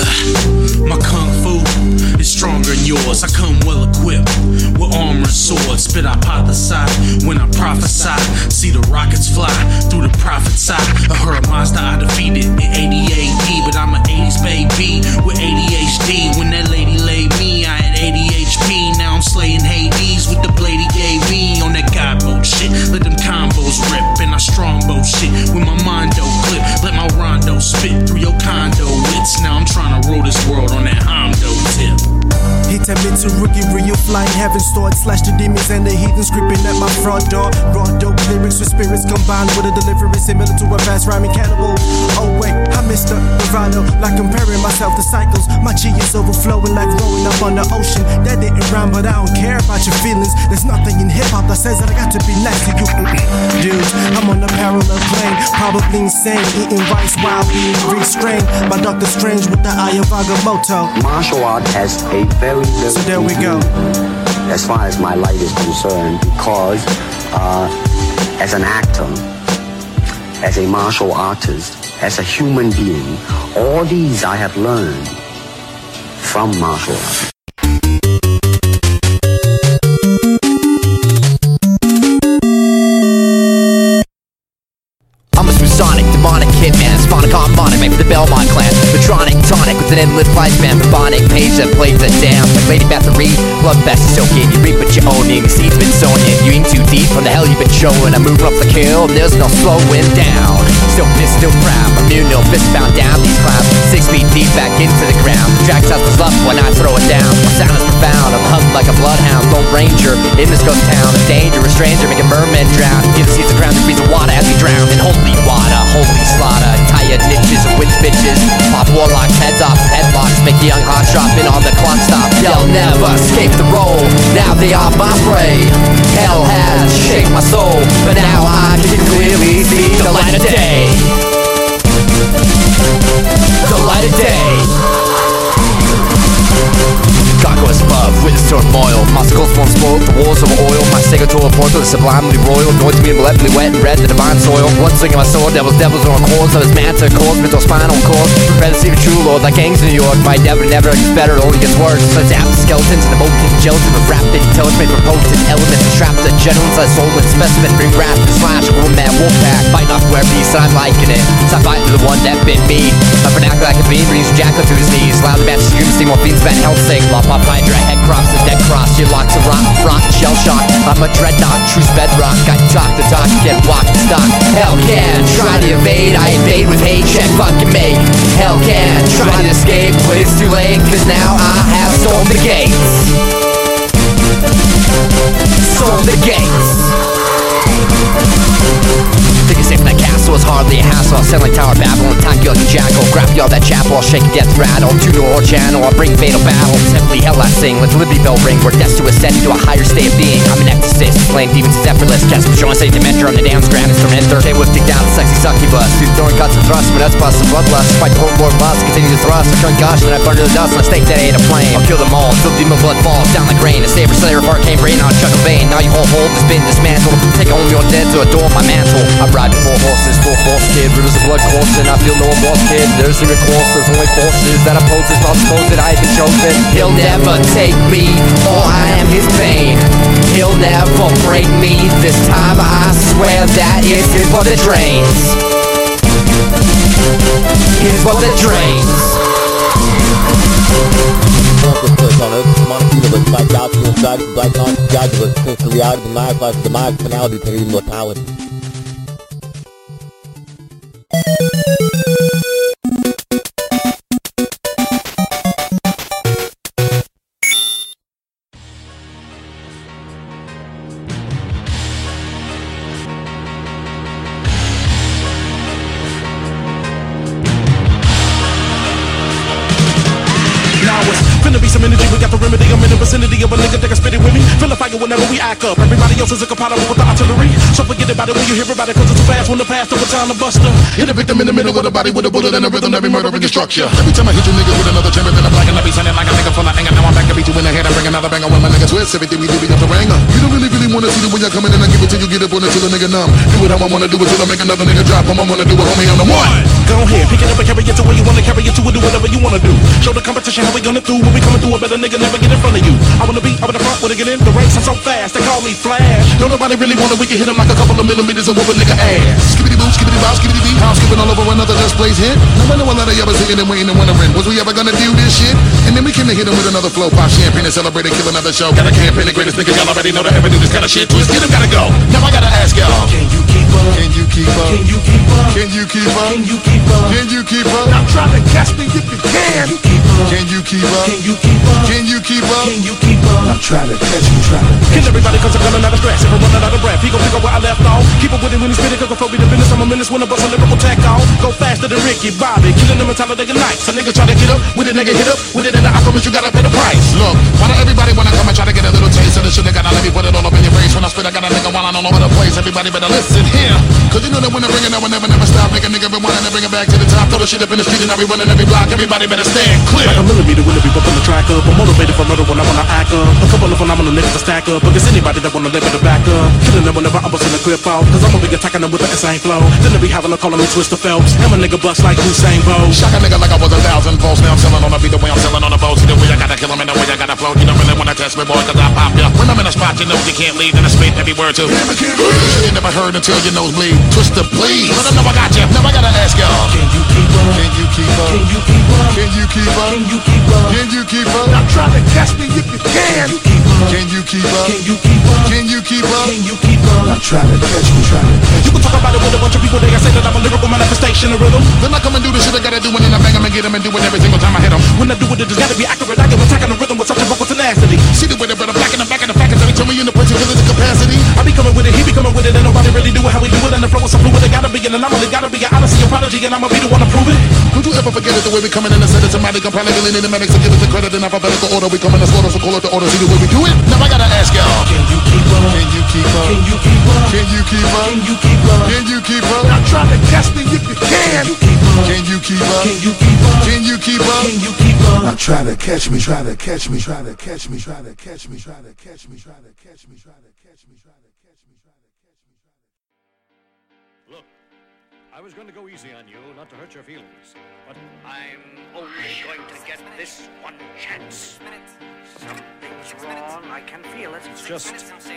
Ugh. My kung fu is stronger than yours. I come well equipped with armor and swords. and spit hypothesize. When I prophesy, see the rockets fly through the prophet's eye. I heard a monster I defeated in eighty A D, but I'm an eighties baby with A D H D. When that lady laid me, I had A D H P. Now I'm slaying Hades with the blade he gave me on that God mode shit. Let them combos rip and I strongbow shit with my mondo clip. Let my rondo spit through your condo wits. Now I'm trying to rule this world on that Hondo tip. Hit a mid to rookie, real flying heaven stored. Slash the demons and the heathens creeping at my front door. Raw dope lyrics with spirits combined with a delivery similar to a fast rhyming cannibal. Oh wait, I missed the bravado, like comparing myself to cycles. My chi is overflowing like rolling up on the ocean. That didn't rhyme, but I don't care about your feelings. There's nothing in hip hop that says that I got to be nice to you. Dudes, I'm on a parallel plane, probably insane, eating rice while being restrained by Doctor Strange with the eye of Agamotto. Martial art has a very, very so there we go. As far as my light is concerned, because uh, as an actor, as a martial artist, as a human being, all these I have learned from martial arts. I'm a Sonic, demonic hitman, Sonic harmonic, made for the Belmont clan. Patronic, tonic, with an endless lifespan. Bubonic page that plays it down. Like Lady Bathory, bloodbath is soaking. You reap what you own, and the seeds been sown in. You ain't too deep from the hell you've been showing. I'm moving up the hill, and there's no slowing down. Still pissed, still proud. I'm immune, no fist bound down these clouds. Six feet deep back into the ground. The track's out is up when I throw it down. My sound is profound, I'm humming like a bloodhound. Lone ranger in this ghost town. A dangerous stranger, make a merman drown. Give the seeds a crown, the breeze of water as we drown. In holy water, holy slaughter. Tired niches and witch bitches. Pop warlocks, heads off, headlocks. Make the young hearts drop in on the clock stop. They'll never escape the role. Now they are my prey. Hell has shaped my soul, but now I can clearly see the light of day. The light of day. Conquest love with its turmoil. Muscles won't spoil the walls of oil. My sacred to a portal is sublimely royal. Anoints me malevolently wet and red, the divine soil. One swing of my sword, devils, devils on cords of his mantle, cords, mental spinal cord. Prepare to see the true lord, like gangs in New York. My never, never gets better, it only gets worse. So it's after skeletons and emotions, gelatin with rapid intelligence, with potent elements, trapped the gentleman's like soul and specimen. Bring wrath and slash, one man, wolf pack. Biting off where beast, I'm liking it. Stop fighting to the one that bit me. My vernacular like a beam, brings jackal to his knees. Loud the match, scream, steam, more fiends, van hell sing. Lop up, hydra, head crops, the dead cross. Your locks are rotten, front, shell shock. I'm a dreadnought, truce bedrock. I talk the talk, get walk the stock. Hell can try to evade, I invade with hate, check fucking me. Hell can try to escape, but it's too late, cause now I have stormed the gates. Stormed the gates. Think it's safe in that castle, it's hardly a hassle. I'll sound like Tower of Babylon, attack you like a jackal. Grab you all that chapel, I'll shake a death rattle. Two door channel, I'll bring fatal battles. Simply hell I sing, let the Liberty Bell ring. We're destined to ascend into a higher state of being. I'm an ectasis, slaying demons is effortless. Cast from showing say dementor on the downs, grand instrumenter. Stay with dig down, sexy succubus. Through throwing cuts and thrusts, when that's bust and bloodlust. Fight the whole Lord must continue to thrust. I concuss, then I burn to the dust on a stake that ain't a flame. I'll kill them all, till demon blood falls down like rain. A saber slayer of arcane brain on a chuckle vein. Now your whole hold has been dismantled. Take only your dead to adore my mantle. I'm riding four horses, full force kid. Rivers of blood coursing, I feel no remorse kid. There's in the course, there's only forces that oppose this. I'll suppose that I have been chosen. He'll never take me, or I am his pain. He'll never break me, this time I swear that it's his for the drains. His for the drains. Like gospel inside, black conscious God, but since the reality of demise, life demise, finality to immortality. Some energy, we got the remedy. I'm in the vicinity of a nigga that can spit it with me. Feel a fire whenever we act up. Everybody else is a compatible with the artillery. So forget about it when you hear about it, cause it's too fast when the past over time to bust them. Hit a victim in the middle of the body with a bullet and a rhythm, every murder bring a structure. Every time I hit you niggas with another chamber, then I'm black and I be sounding like a nigga full of anger. Now I'm back to beat you in the head and bring another banger when my niggas twist. Everything we do, we got the ranger. You don't really, really wanna see the way you're coming in, I give it till you get up on it till the nigga numb. Do it how I wanna do it till I make another nigga drop. I'm gonna do it, homie, I'm the one. Go ahead, pick it up and carry it to where you wanna carry it to, and do whatever you wanna do. Show the competition how we gonna do. When we coming through, a better nigga never get in front of you. I wanna be up in the front, wanna get in the race. I'm so fast, they call me Flash. Don't nobody really wanna, we can hit him like a couple of millimeters and whoop a nigga ass. Skibbity boo, skibbity bow, skibbity bee. How I'm skipping all over another just plays hit. No matter what that I ever sitting and waiting and wondering, was we ever gonna do this shit? And then we came to hit him with another flow, pop champagne and celebrate and kill another show. Got a campaign, the greatest niggas y'all already know to ever do this kind of shit. Twist, get him, gotta go. Now I gotta ask y'all, can you keep up? Can you keep up? Can you keep up? Can you keep up? Can you keep up? Can you keep up? Now try to catch me if you can. Can you keep up? Can you keep up? Can you keep up? Can you keep up? Now try to catch me, try to catch me. Kill everybody cause I'm running out of stress. If I'm running out of breath, he gon' pick up where I left off. Keep up with it when he's spitting cause the flow be the business. I'm a menace when I bust a lyrical tack off. Go faster than Ricky Bobby, killing them in Talladega Nights. A nigga try to get up with it, nigga hit up with it, and I promise you gotta pay the price. Look, why don't everybody wanna come and try to get a little taste of this shit? They gotta let me put it all up in your face. When I spit, I got a nigga while I'm all over the place. Everybody better listen here, cause you know that when I bring it, I will never, never stop. Make a nigga be wanting to bring it back to the top. Throw the shit up in the street and I be running every block. Everybody better stand clear. Like a millimeter when it be bumping the track up. I'm motivated for murder when I wanna act up. A couple of phenomenal niggas to stack up. But it's anybody that wanna live in the back up. Killing them whenever I'm busting the clip out. Cause I'm gonna be attacking them with the insane flow. Then they be having a calling me Twister Phelps. I'm a nigga bust like Usain Bolt. Shock a nigga like I was a thousand volts. Now I'm selling on the beat the way I'm selling on the boat. See the way I gotta kill him and the way I gotta flow. You don't really wanna test me, boy, cause I pop ya. When I'm in a spot, you know you can't leave. And I spit every word too. You never heard until your nose bleed. Twister, please. Let them know I got you. Now I gotta ask y'all. Can you keep up? Can you keep up? Can you keep up? Can you keep up? Can you keep up? Can you keep up? Now try to catch me if you can. Can you keep up? Can you keep up? Can you keep up? Can you keep up? Now try to catch me, try to catch me. You can talk about it with a bunch of people. They can say that I'm a lyrical manifestation of rhythm. Then I come and do the shit I gotta do, and then I bang 'em and get 'em and do it every single time I hit 'em. When I do it, it just gotta be accurate. I give attacking the rhythm with such a vocal tenacity. See the way the brother back in the back of the fact is every time we in the place, you feel the capacity. I be coming with it, he be coming with it, and nobody really do it how we do it. And the flow is so fluid, it gotta be an anomaly, gotta be an odyssey, a prodigy, and I'ma be the one to prove it. Don't you ever forget it, the way we coming in and set it to magic. I'm probably really the medics to give it the credit in alphabetical order. We coming to slaughter, so call it the order. See the way we do it. Now I gotta ask y'all. Can you keep up? Can you keep up? Can you keep up? Can you keep up? Can you keep up? Can you keep up? Now try to catch me if you can. Can you keep up? Can you keep up? Can you keep up? Can you keep up? Now try to catch me, try to catch me, try to catch me, try to catch me, try to catch me, try to catch me, try to catch me, try to catch me, try to catch me, try to. Look, I was going to go easy on you, not to hurt your feelings, but I'm only going to get this one chance. Something's wrong, I can feel it. It's just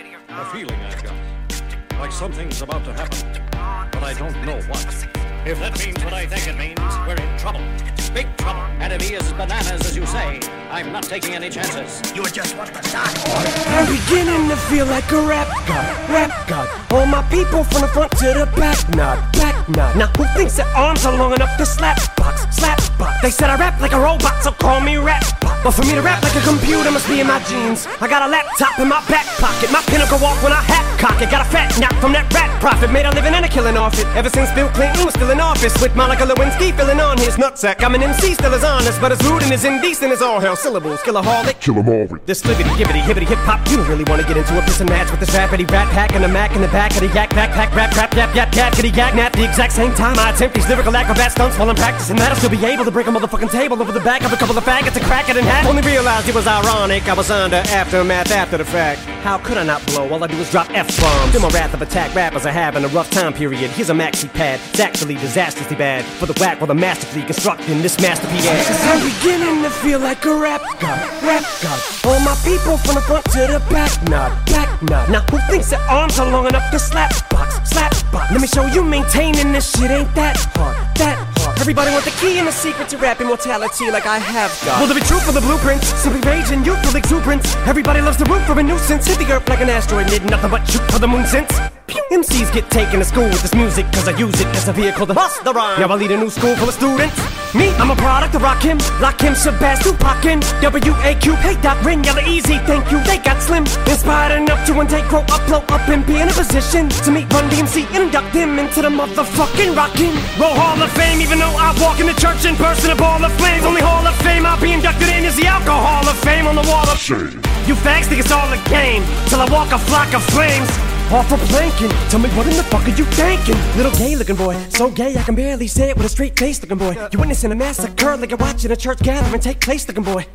a feeling I've got. Like something's about to happen, but I don't know what. If that means what I think it means, we're in trouble. Big trouble. And if he is bananas, as you say, I'm not taking any chances. You just want to start. I'm beginning to feel like a rap god, rap god. All my people from the front to the back, nod, back nod. Now who thinks their arms are long enough to slap box, slap box? They said I rap like a robot, so call me rap box. But for me to rap like a computer must be in my jeans. I got a laptop in my back pocket, my pinnacle walk when I hat cock it. Got a fat nap from that rat profit, made a living and a killing off it. Ever since Bill Clinton was still in office, with Monica Lewinsky filling on his nutsack. I'm an M C, still as honest, but as rude and as indecent as all hell. Syllables, killaholic, kill 'em all. This libbity, gibbity, hibbity, hip hop. You don't really want to get into a piss and match with this rappity rat pack and the Mac in the back of the yak backpack, rap, rap, yap, yap, yap, kitty, yak, nap. The exact same time I attempt these lyrical acrobat stunts while I'm practicing that, I'll still be able to break a motherfucking table over the back of a couple of faggots and crack it in half. Only realized it was ironic, I was under aftermath after the fact. How could I not blow? All I do is drop F-bombs. Feel my wrath of attack rappers are having a rough time period. Here's a maxi pad, it's actually disastrously bad. For the whack while the masterfully constructing this masterpiece. Cause I'm beginning to feel like a rap god, rap god. All my people from the front to the back, nod, back nod. Now who thinks their arms are long enough to slap box, slap box? Let me show you maintaining this shit ain't that hard, that hard. Everybody want the key and the secret to rap immortality like I have got. Will there be truth for the blueprints? Simply rage and youthful exuberance. Everybody loves the root for a nuisance. Hit the earth like an asteroid, did nothing but shoot for the moon since. M Cs get taken to school with this music cause I use it as a vehicle to bust the rhyme. Now I lead a new school full of students. Me, I'm a product of Rakim, Lakim, Shabazz, Tupac, and W A Q. Hey Doc, Rin, Yella Easy, thank you. They got slim, inspired enough to one day grow up, blow up, and be in a position to meet Run D M C and induct them into the motherfucking Rockin' Roll Hall of Fame. Even though I walk in the church in person, a ball of flames. Only Hall of Fame I'll be inducted in is the Alcohol of Fame on the wall of shame. You fags think it's all a game till I walk a flock of flames. Off for planking, tell me what in the fuck are you thinking? Little gay looking boy, so gay I can barely say it with a straight face looking boy. You witnessing a massacre like you're watching a church gathering take place looking boy.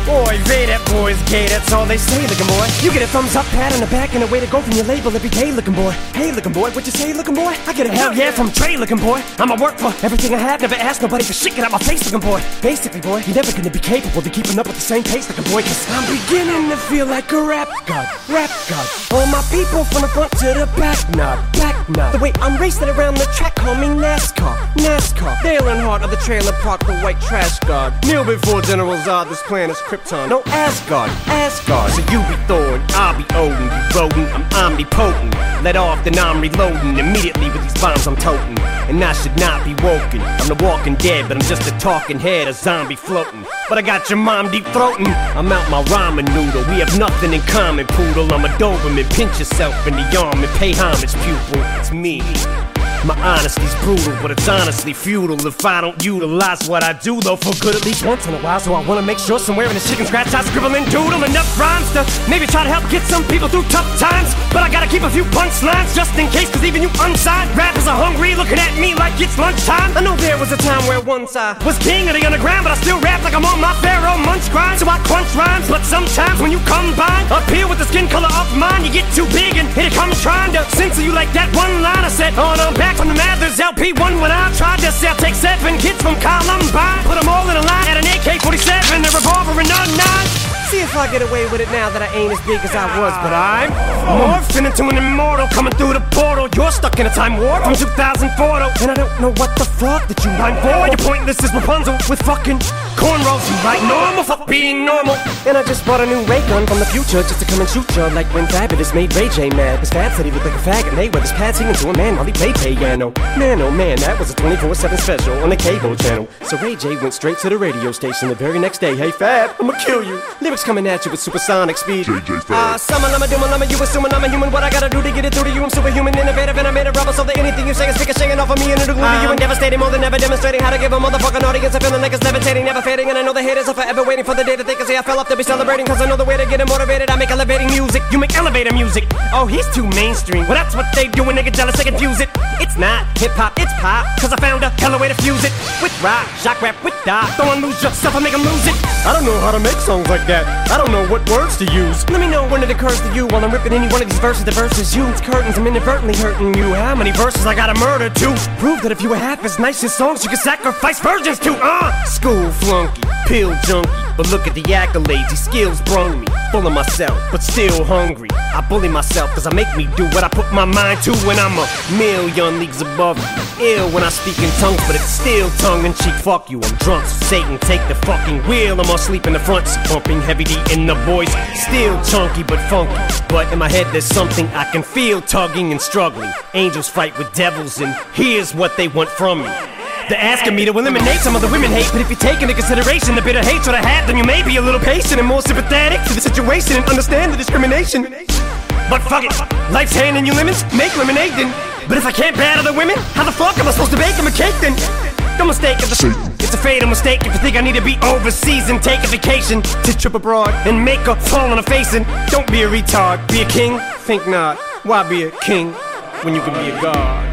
Boy, they that boy's gay, that's all they say, looking boy. You get a thumbs up, pat on the back, and a way to go from your label every day, looking boy. Hey, looking boy, what you say, looking boy? I get a hell yeah from Trey, looking boy. I'ma work for everything I have, never ask nobody for shit, get out my face, looking boy. Basically, boy, you're never gonna be capable of keeping up with the same pace, looking boy, cause I'm beginning to feel like a rap god, rap god. All my people from the front to the back, nod, back nod. The way I'm racing around the track, call me NASCAR, NASCAR. Dale Earnhardt of the trailer park, the white trash god. Kneel before General Zod, this planet's Krypton. No Asgard, Asgard. So you be Thor, I'll be Odin. You rodent, I'm omnipotent. Let off, then I'm reloading. Immediately with these bombs I'm toting. And I should not be woken. I'm the walking dead, but I'm just a talking head, a zombie floating. But I got your mom deep throating. I'm out my ramen noodle. We have nothing in common, poodle. I'm a Doberman. Pinch yourself in the arm and pay homage, pupil. It's me. My honesty's brutal, but it's honestly futile if I don't utilize what I do, though, for good at least once in a while. So I wanna make sure somewhere in this chicken scratch I scribble and doodle enough rhymes to maybe try to help get some people through tough times. But I gotta keep a few punchlines just in case, cause even you unsigned rappers are hungry, looking at me like it's lunchtime. I know there was a time where once I was king of the underground, but I still rap like I'm on my Pharaoh Munch grind. So I crunch rhymes, but sometimes when you combine up here with the skin color of mine, you get too big and here it comes trying to censor you like that one line I said on I'm back from the Mathers L P one when I tried to sell. Take seven kids from Columbine, put them all in a line at an A K forty-seven, a revolver and a nine. See if I get away with it now that I ain't as big as I was, but I'm morphing into an immortal coming through the portal. You're stuck in a time warp from two thousand four though, and I don't know what the fuck that you rhyme for. You're pointless as Rapunzel with fucking cornrows. You like normal, fuck being normal. And I just bought a new ray gun from the future just to come and shoot ya, like when Fabulous made Ray J mad. His Fab said he looked like a faggot, Mayweather's pad singing to a man while he played piano. Man, oh man, that was a twenty-four seven special on the cable channel. So Ray J went straight to the radio station the very next day. Hey Fab, I'ma kill you. Lyrics coming at you with supersonic speed. J J Fab. Ah, summon, I'm a doom, I'm a you assuming I'm a human. What I gotta do to get it through to you? I'm superhuman, innovative, and I made a rubber so that anything you say is shaking off of me and it'll glue to you and devastating more than ever, demonstrating how to give a motherfucking audience a feeling like it's levitating, never fading. And I know the haters are forever waiting for the day that they can say I fell off to be celebrating, cause I know the way to get them motivated. I make elevating music, you make elevator music. Oh, he's too mainstream. Well, that's what they do when they get jealous, they confuse it. It's not hip-hop, it's pop, cause I found a hella way to fuse it. With rock, shock rap, with dot. Don't lose yourself, I make them lose it. I don't know how to make songs like that. I don't know what words to use. Let me know when it occurs to you while I'm ripping any one of these verses. The verses you, it's curtains, I'm inadvertently hurting you. How many verses I gotta murder to prove that if you were half as nice as songs you could sacrifice virgins to? Uh, school flunky, pill junkie, but look at the accolades, these skills brung me. Full of myself, but still hungry. I bully myself cause I make me do what I put my mind to when I'm a million leagues above you. Ill when I speak in tongues, but it's still tongue-in-cheek. Fuck you, I'm drunk, so Satan take the fucking wheel. I'm asleep in the front seat, pumping heavy D in the voice. Still chunky but funky, but in my head there's something I can feel tugging and struggling. Angels fight with devils and here's what they want from me. They're asking me to eliminate some of the women hate, but if you take into consideration the bitter hatred I had, then you may be a little patient and more sympathetic to the situation and understand the discrimination. But fuck it, life's handing you lemons, make lemonade then. But if I can't bear other women, how the fuck am I supposed to bake them a cake then? No mistake, it's a, it's a fatal mistake if you think I need to be overseas and take a vacation to trip abroad and make a fall on a face. And don't be a retard, be a king, think not. Why be a king when you can be a god?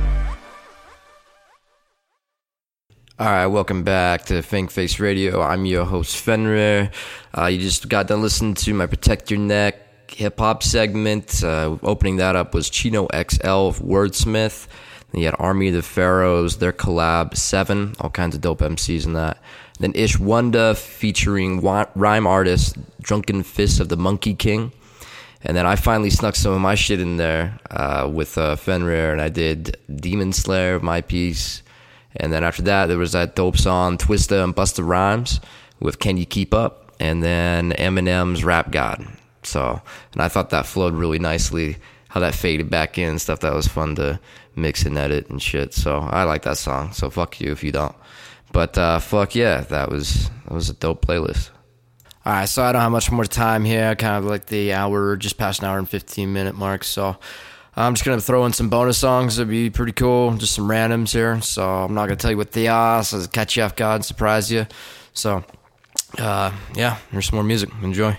Alright, welcome back to Fang Face Radio. I'm your host, Fenrir. Uh, you just got done listening to my Protect Your Neck hip-hop segment. Uh, opening that up was Chino X L of Wordsmith. Then you had Army of the Pharaohs, their collab, Seven, all kinds of dope M Cs in that. Then Ish Wanda featuring rhyme artist Drunken Fist of the Monkey King. And then I finally snuck some of my shit in there uh, with uh, Fenrir, and I did Demon Slayer, my piece. And then after that, there was that dope song, Twista and Busta Rhymes with Can You Keep Up? And then Eminem's Rap God. So, and I thought that flowed really nicely, how that faded back in, stuff that was fun to mix and edit and shit. So I like that song. So fuck you if you don't. But uh, fuck yeah, that was that was a dope playlist. All right, so I don't have much more time here. Kind of like the hour, just past an hour and fifteen minute mark. So I'm just going to throw in some bonus songs. It'd be pretty cool. Just some randoms here. So I'm not going to tell you what they are, so it'll catch you off guard and surprise you. So, uh, yeah, here's some more music. Enjoy.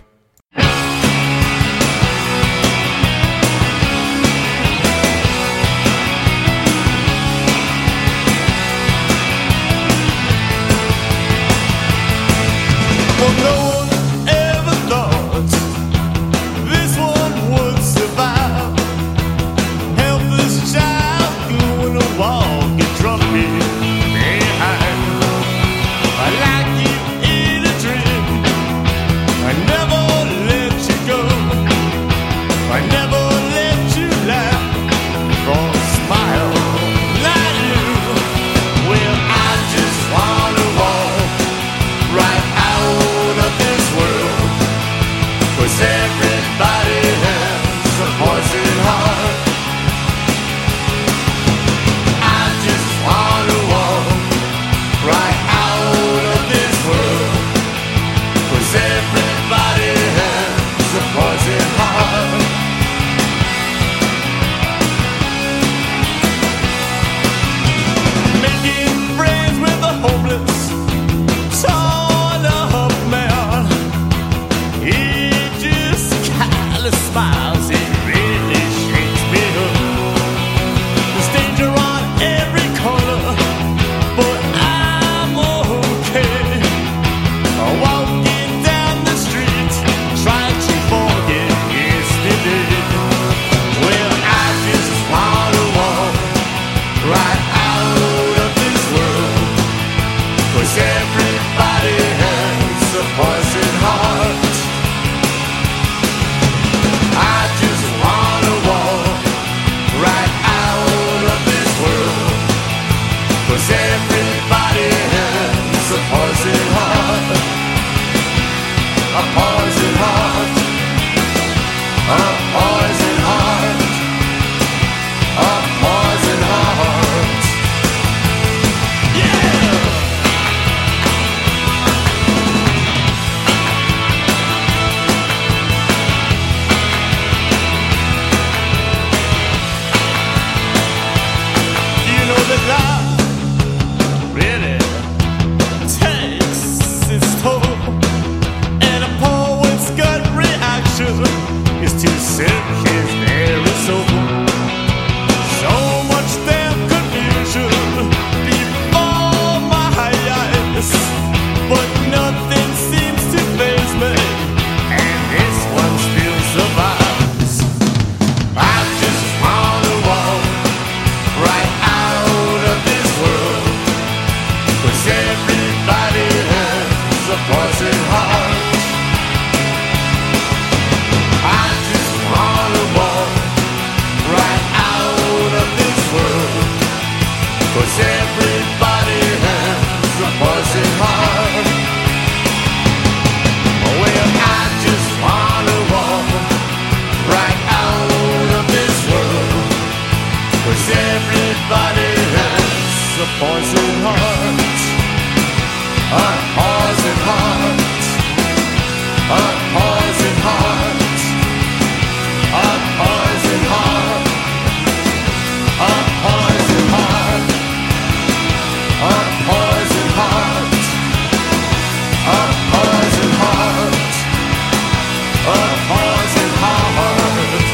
Well, no one 'cause everybody has a poison heart. I just wanna walk right out of this world, 'cause everybody has a poison heart. Well, I just wanna walk right out of this world, 'cause everybody has a poison heart. A poison heart. A poison heart. A poison heart. A poison heart. A poison heart. A poison heart. A poison heart.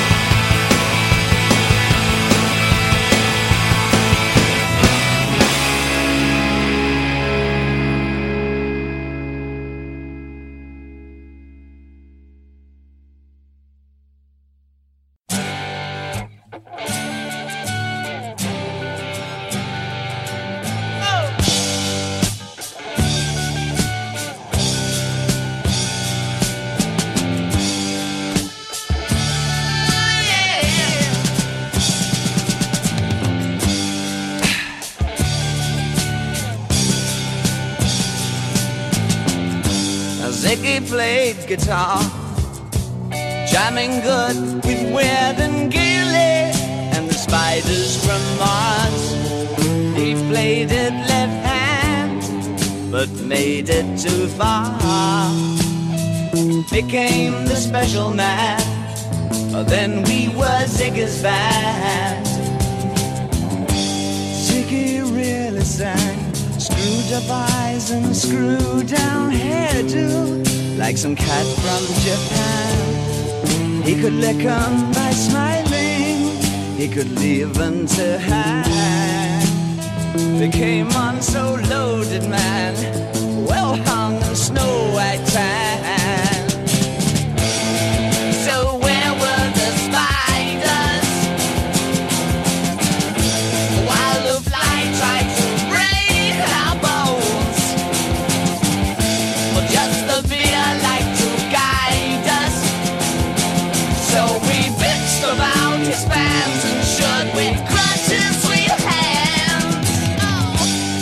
Ziggy played guitar, jamming good with Weird and Gilly and the Spiders from Mars. He played it left hand, but made it too far. Became the special man, then we were Ziggy's band. Ziggy really sang, screwed up eyes and screwed down hairdo, like some cat from Japan. He could lick 'em by smiling, he could leave 'em to hand. Became on so loaded man, well hung in snow white tan. So where were the spiders while the fly tried to break our bones? Well, just the beer like to guide us. So we bitched about his fans and should we crush his sweet hands. Oh.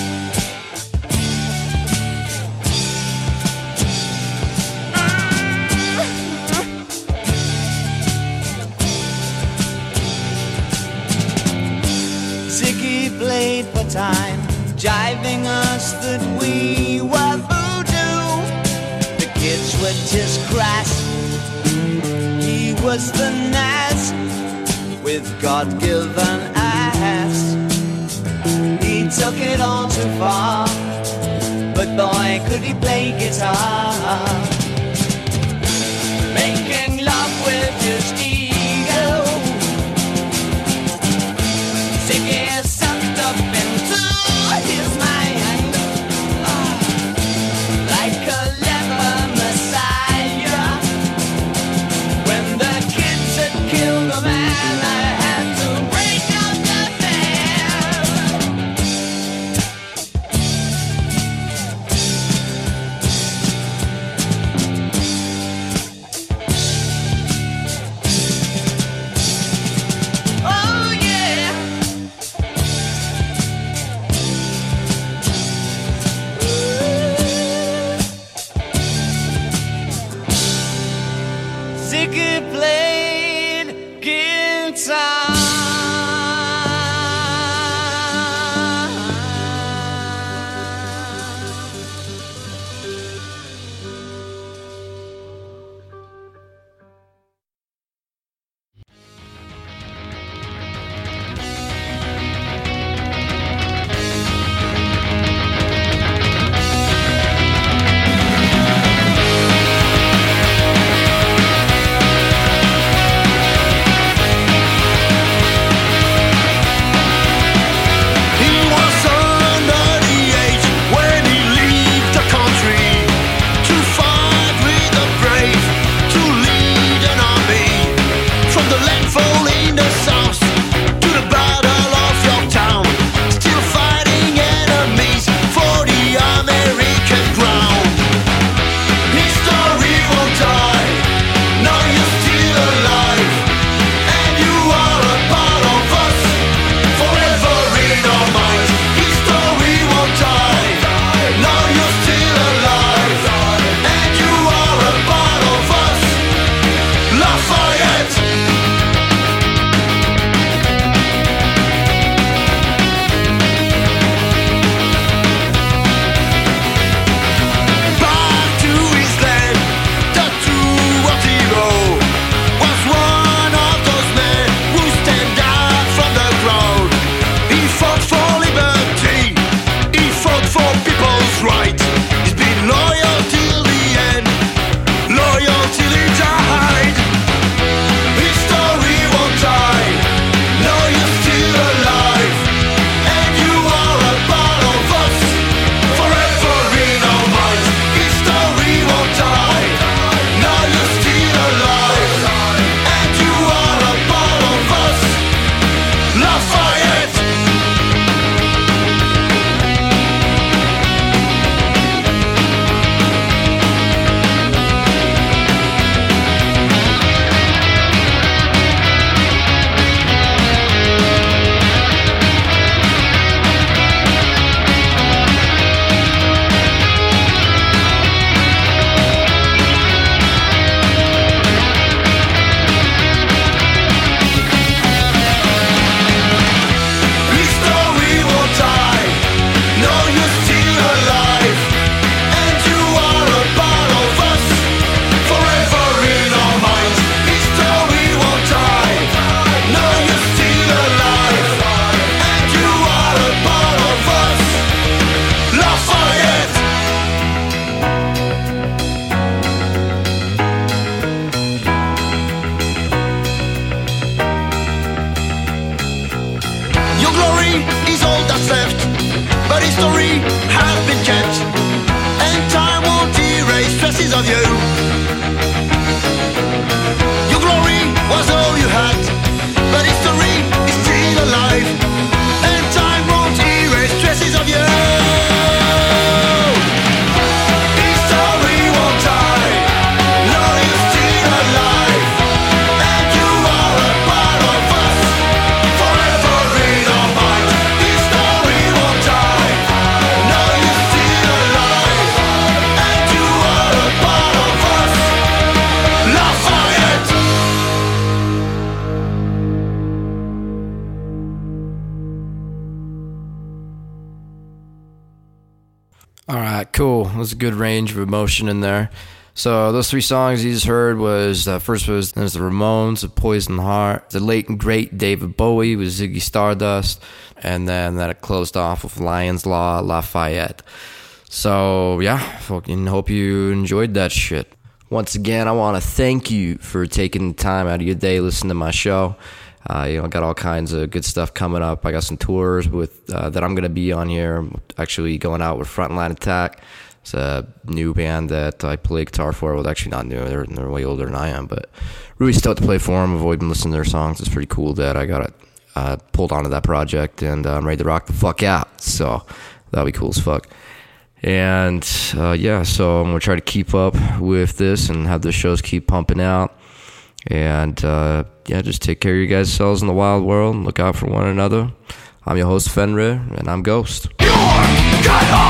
Ziggy played for time, jiving us that we were voodoo. The kids were just crass, he was the Nas with God-given ass. He took it all too far, but boy could he play guitar. Making love with his ego, Ziggy sucked up into his mind, oh, like a leper messiah. When the kids had killed a man, I had to break up the band. history has been kept, and time won't erase traces of you. Your glory was all you had, but history is still alive, and time won't erase traces of you. History won't die, no, you're still alive, and you are a part of us, forever in our minds. History won't die, no, you're still alive, and you are a part of us, Lafayette. All right, cool. That was a good range of emotion in there. So those three songs you just heard was, uh, first was, there's the Ramones, of Poison Heart, the late and great David Bowie with Ziggy Stardust, and then that it closed off with Lion's Law, Lafayette. So yeah, fucking hope you enjoyed that shit. Once again, I want to thank you for taking the time out of your day listening to my show. Uh, you know, I got all kinds of good stuff coming up. I got some tours with uh, that I'm going to be on here. I'm actually going out with Frontline Attack. It's a new band that I play guitar for. Well, actually not new. They're, they're way older than I am, but really stoked to play for them. I've always been listening to their songs. It's pretty cool that I got it, uh, pulled onto that project, and uh, I'm ready to rock the fuck out. So that'll be cool as fuck. And uh, yeah, so I'm going to try to keep up with this and have the shows keep pumping out. And uh, yeah, just take care of you guys selves in the wild world. Look out for one another. I'm your host, Fenrir, and I'm Ghost.